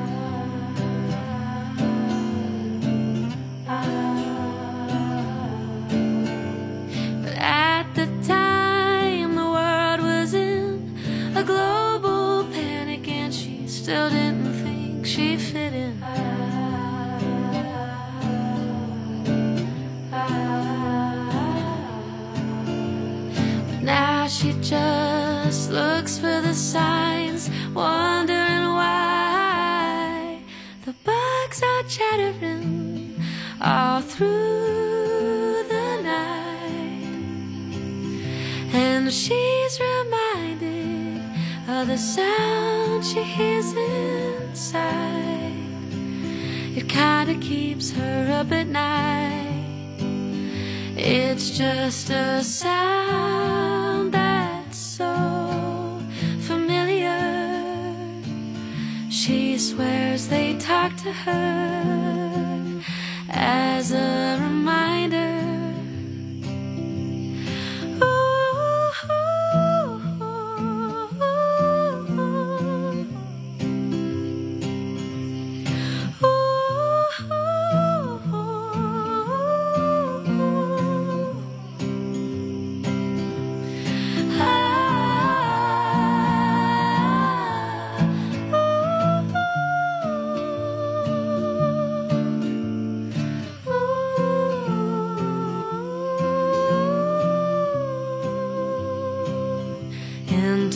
But at the time, the world was in a global panic, and she still didn't think she fit in. But now she just looks for the signs, wondering why the bugs are chattering all through the night. And she's reminded of the sound she hears inside. It kinda keeps her up at night. It's just a sound that's so familiar. She swears they talk to her as a reminder. In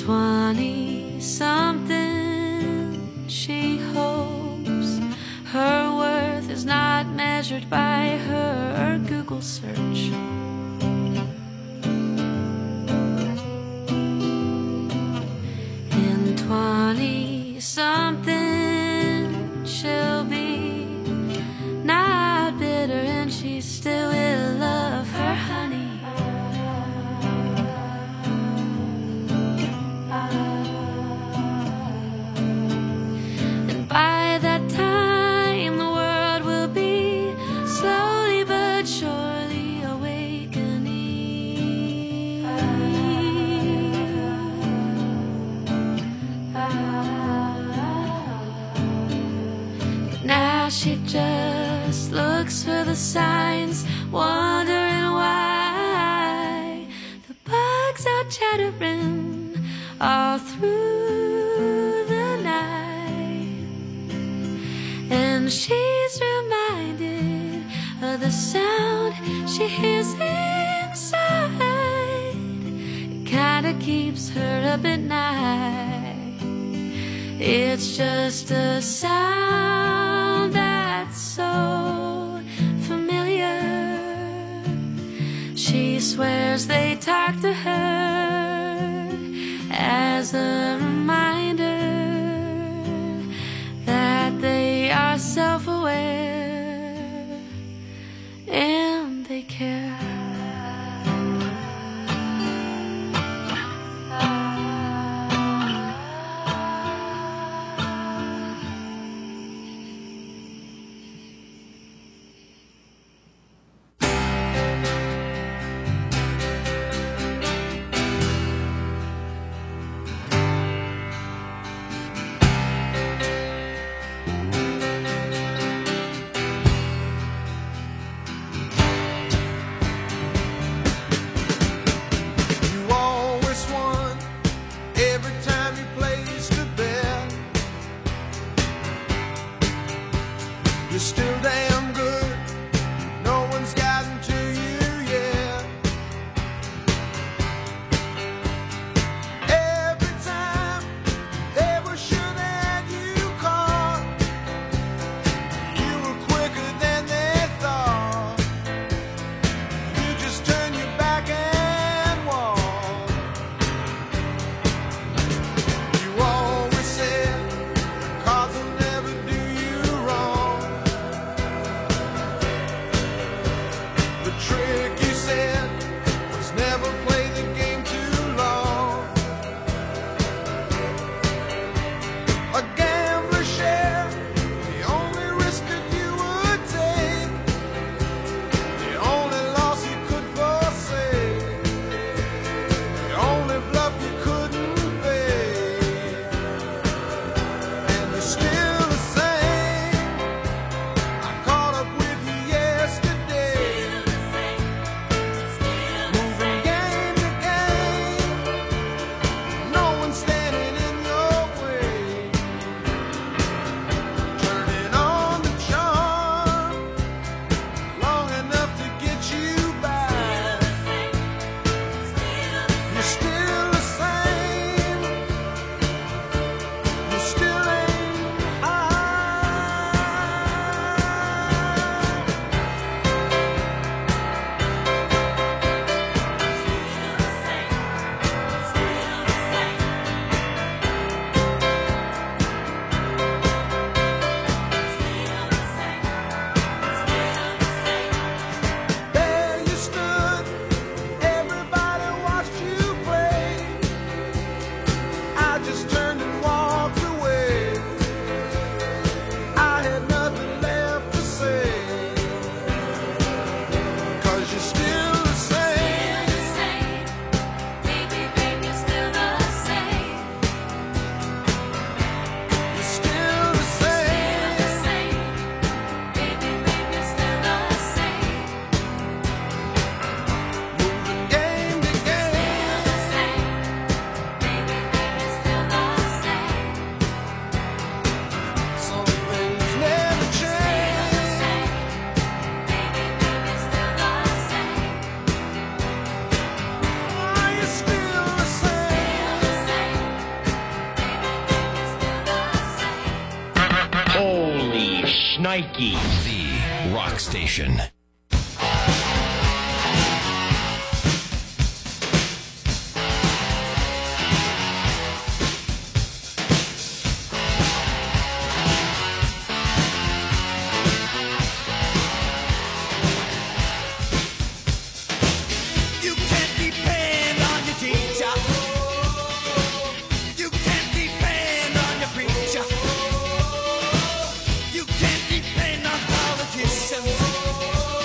twenty-something, she hopes her worth is not measured by her Google search. In twenty-something, she'll be not bitter, and she still will love her honey. By that time, the world will be slowly but surely awakening. But now she just looks for the signs, wondering why the bugs are chattering all through the night. And she's reminded of the sound she hears inside. It kinda keeps her up at night. It's just a sound that's so familiar. She swears they talk to her as a reminder that they are self-aware and they care. still the same. I caught up with you yesterday. Moving game to game. No one standing in your way. Turning on the charm long enough to get you back. You're still the same. You still ain't there you stood. Everybody watched you play. I just turned and walked away. I had nothing left to say. 'Cause you're still the same. You're still the same. Moving game to game. Some things never change. Are you still the same? Holy shnikey. The Rock Station. You can't depend on your teacher. You can't depend on your preacher. You can't depend on politicians.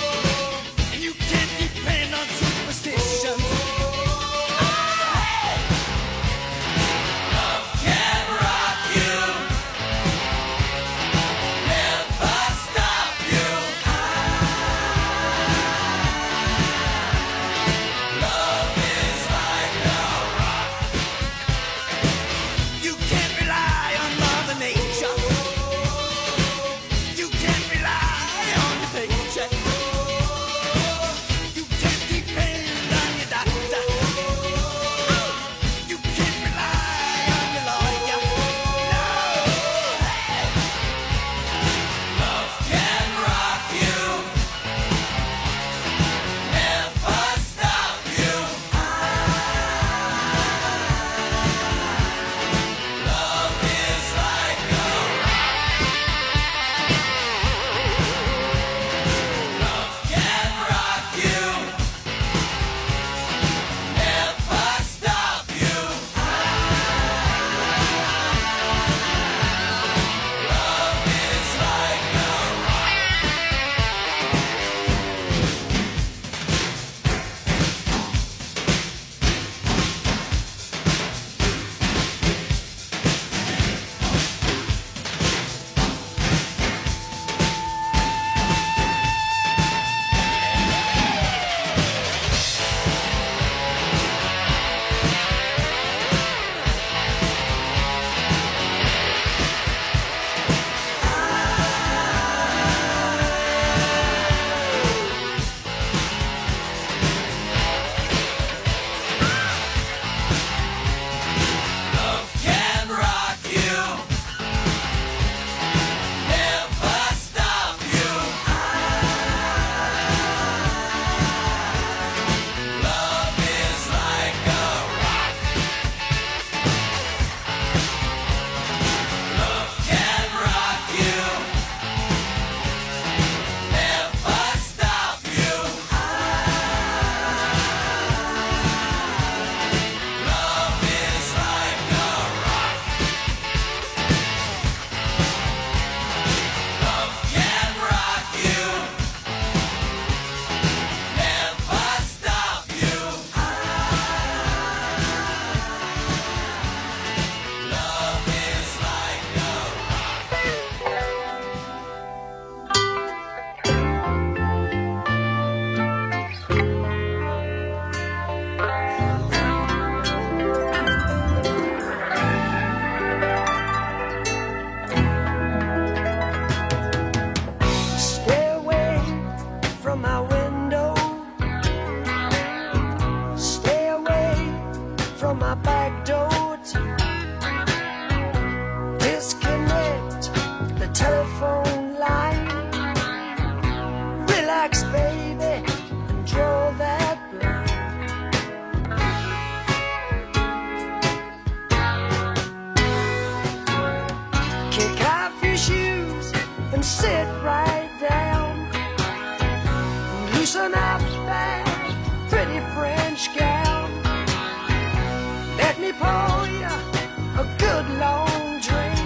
sit right down. Loosen up that pretty French gown. Let me pour you a good long drink.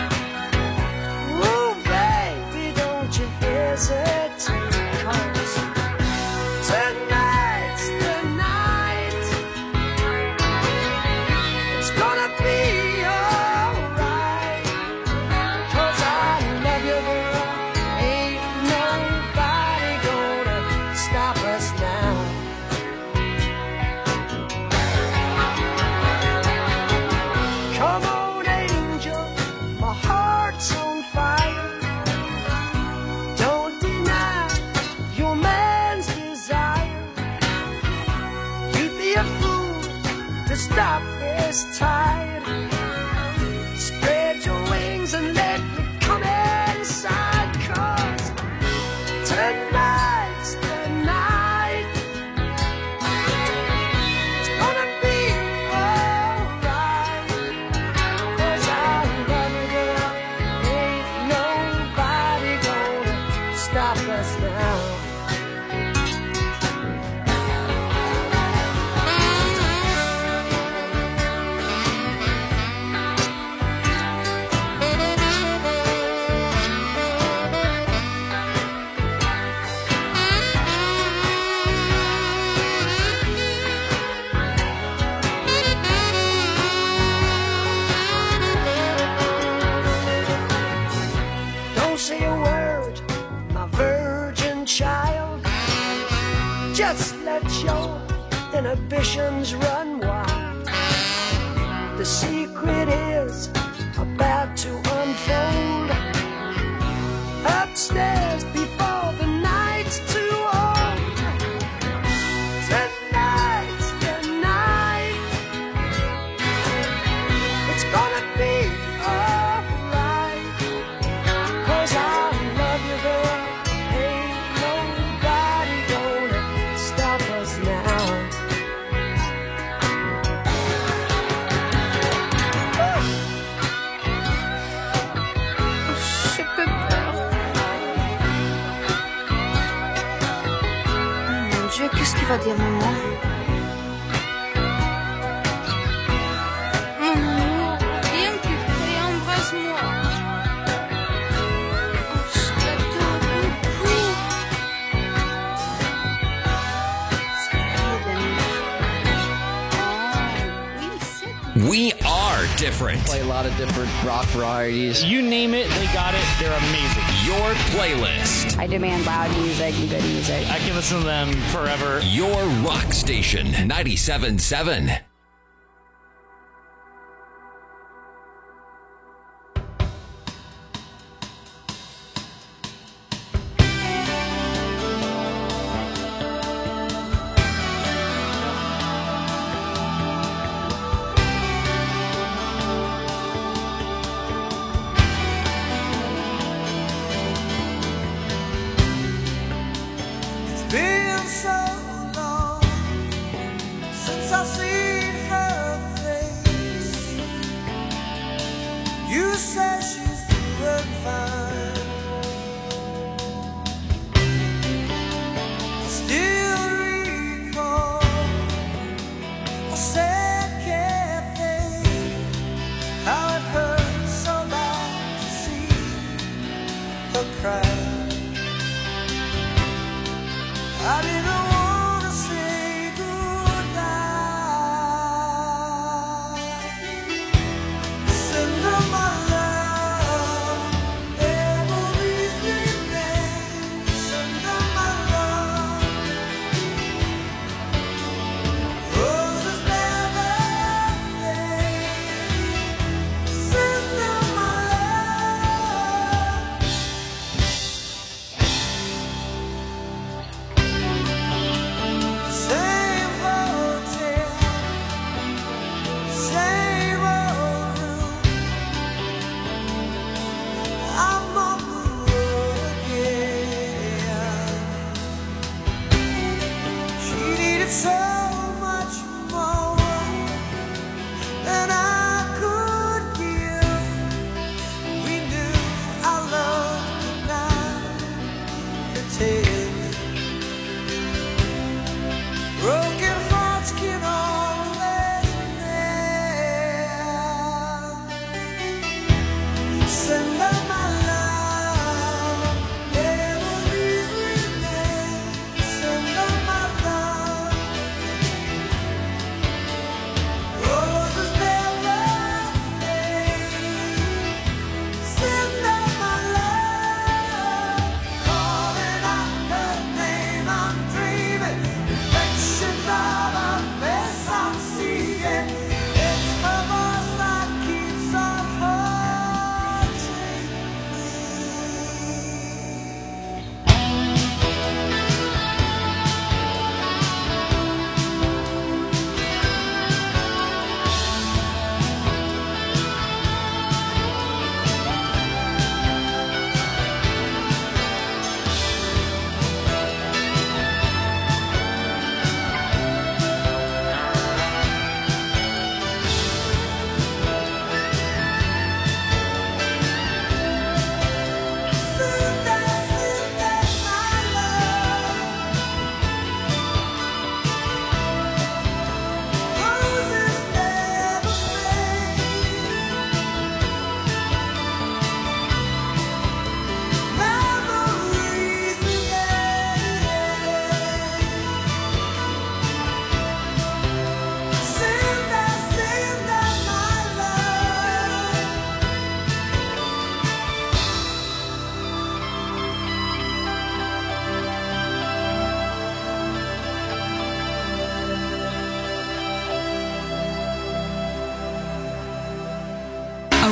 Ooh, baby, don't you hesitate, 'cause tonight's the night. It's gonna be alright, 'cause I love you, girl. Ain't nobody gonna stop us now. Come on, angel, my heart's on fire. Don't deny your man's desire. You'd be a fool to stop this tide. Spread your wings and let me come inside, 'cause tonight's the night. It's gonna be alright, 'cause I love you, girl. Ain't nobody gonna stop us now. Don't say a word, my virgin child. Just let your inhibitions run wild. The secret is about to unfold. Upstairs before the night's too old. Tonight's the night. It's gonna be alright, 'cause I love you, girl. Ain't nobody gonna stop us now. Je peux pas. Mon Dieu, qu'est-ce qu'il va dire maman? Mon amour, viens plus près, embrasse-moi. Je t'adore beaucoup. C'est vrai, Dani. Oh, oui, c'est We are different. Play a lot of different rock varieties. You name it, they got it. They're amazing. Your playlist. I demand loud music and good music. I can listen to them forever. Your rock station. ninety-seven point seven. It's been so long since I've seen her face. You say she's doing fine. I still recall a sad cafe. How it hurts so bad to see her cry. I didn't want to say goodnight. Send her my love, memories remain. Send her my love, roses never fade. Send her my love.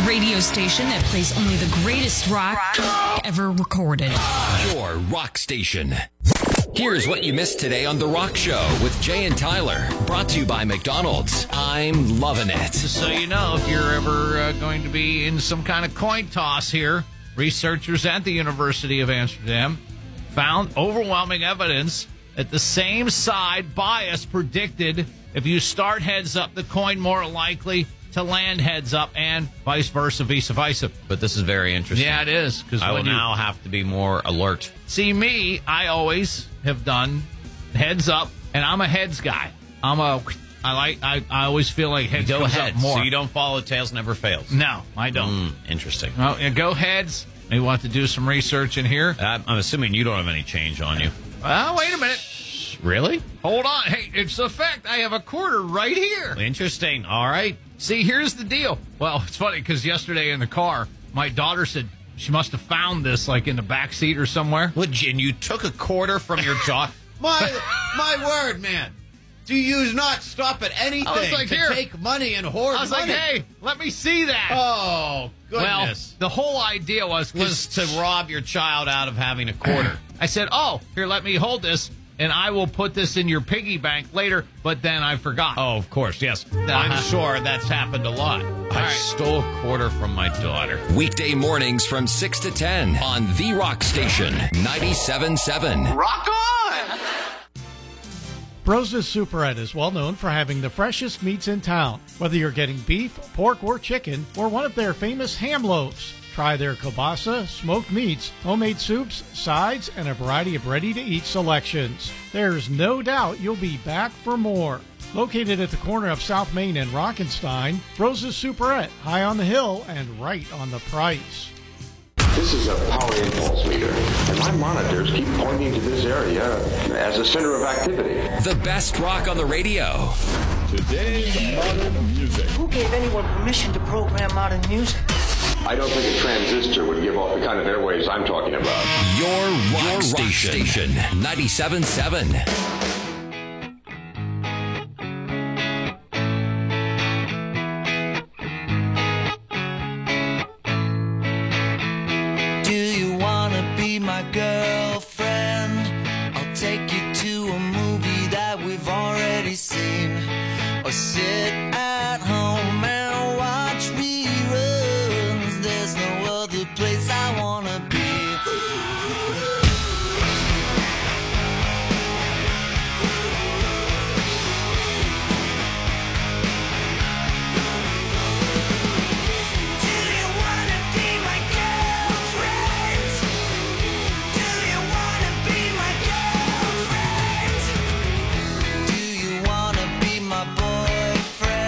radio station that plays only the greatest rock, rock. ever recorded. Your rock station. Here's what you missed today on The Rock Show with Jay and Tyler. Brought to you by McDonald's. I'm loving it. So you know, if you're ever uh, going to be in some kind of coin toss here, researchers at the University of Amsterdam found overwhelming evidence that the same side bias predicted if you start heads up, the coin more likely to land heads up, and vice versa, vice versa. But this is very interesting. Yeah, it is. Because I will you, now have to be more alert. See, me, I always have done heads up, and I'm a heads guy. I'm a, I like, I, I always feel like heads go comes heads, up more. So you don't follow tails never fails. No, I don't. Mm, interesting. Well, yeah, go heads. Maybe we'll have to do some research in here. I'm, I'm assuming you don't have any change on you. Oh, wait a minute. Really? Hold on. Hey, it's a fact. I have a quarter right here. Interesting. All right. See, here's the deal. Well, it's funny because yesterday in the car, my daughter said she must have found this like in the back seat or somewhere. What, and you took a quarter from your jaw? my my word, man. Do you not stop at anything I was like, to here. take money and hoard I was money? like, hey, let me see that. Oh, goodness. Well, the whole idea was, was to rob your child out of having a quarter. I said, oh, here, let me hold this, and I will put this in your piggy bank later, but then I forgot. Oh, of course, yes. I'm sure that's happened a lot. I right. stole a quarter from my daughter. Weekday mornings from six to ten on The Rock Station, ninety-seven point seven. Rock on! Brose's Superette is well known for having the freshest meats in town. Whether you're getting beef, pork, or chicken, or one of their famous ham loaves, try their kielbasa, smoked meats, homemade soups, sides, and a variety of ready-to-eat selections. There's no doubt you'll be back for more. Located at the corner of South Main and Rockenstein, Brose's Superette, high on the hill and right on the price. This is a power impulse meter, and my monitors keep pointing to this area as a center of activity. The best rock on the radio. Today's modern music. Who gave anyone permission to program modern music? I don't think a transistor would give off the kind of airwaves I'm talking about. Your rock, Your rock station. station, ninety-seven point seven. My girlfriend, I'll take you to a movie that we've already seen, or sit at home and watch reruns. There's no other place I wanna be. Boyfriend.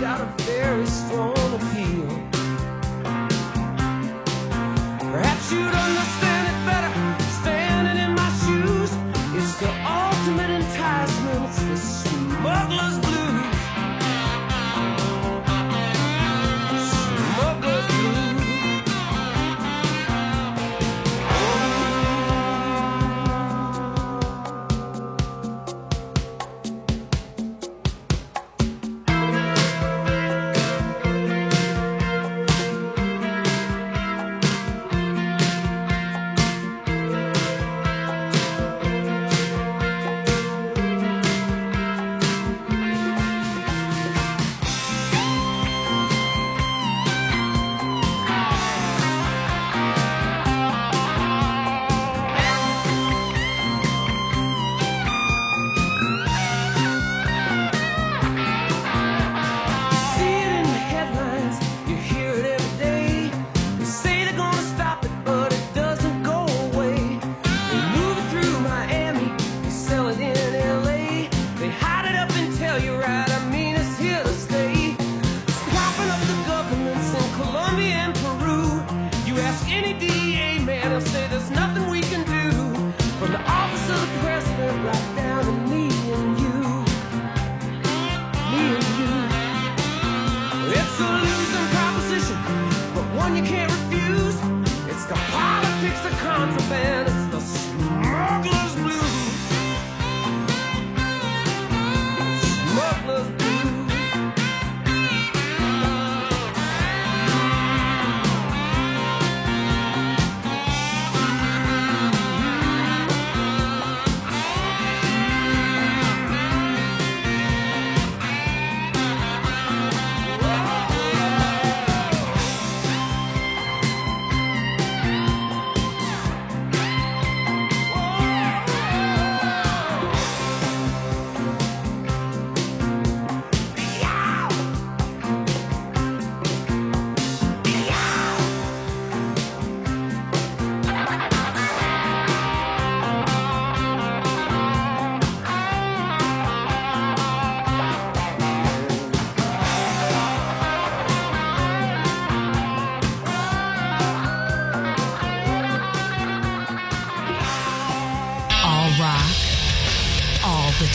got a very strong appeal. Perhaps you'd understand it better standing in my shoes. It's the ultimate enticement, it's the smuggler's blues. Smuggler's blues.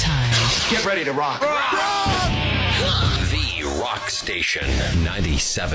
Get ready to rock. rock. The Rock Station ninety-seven.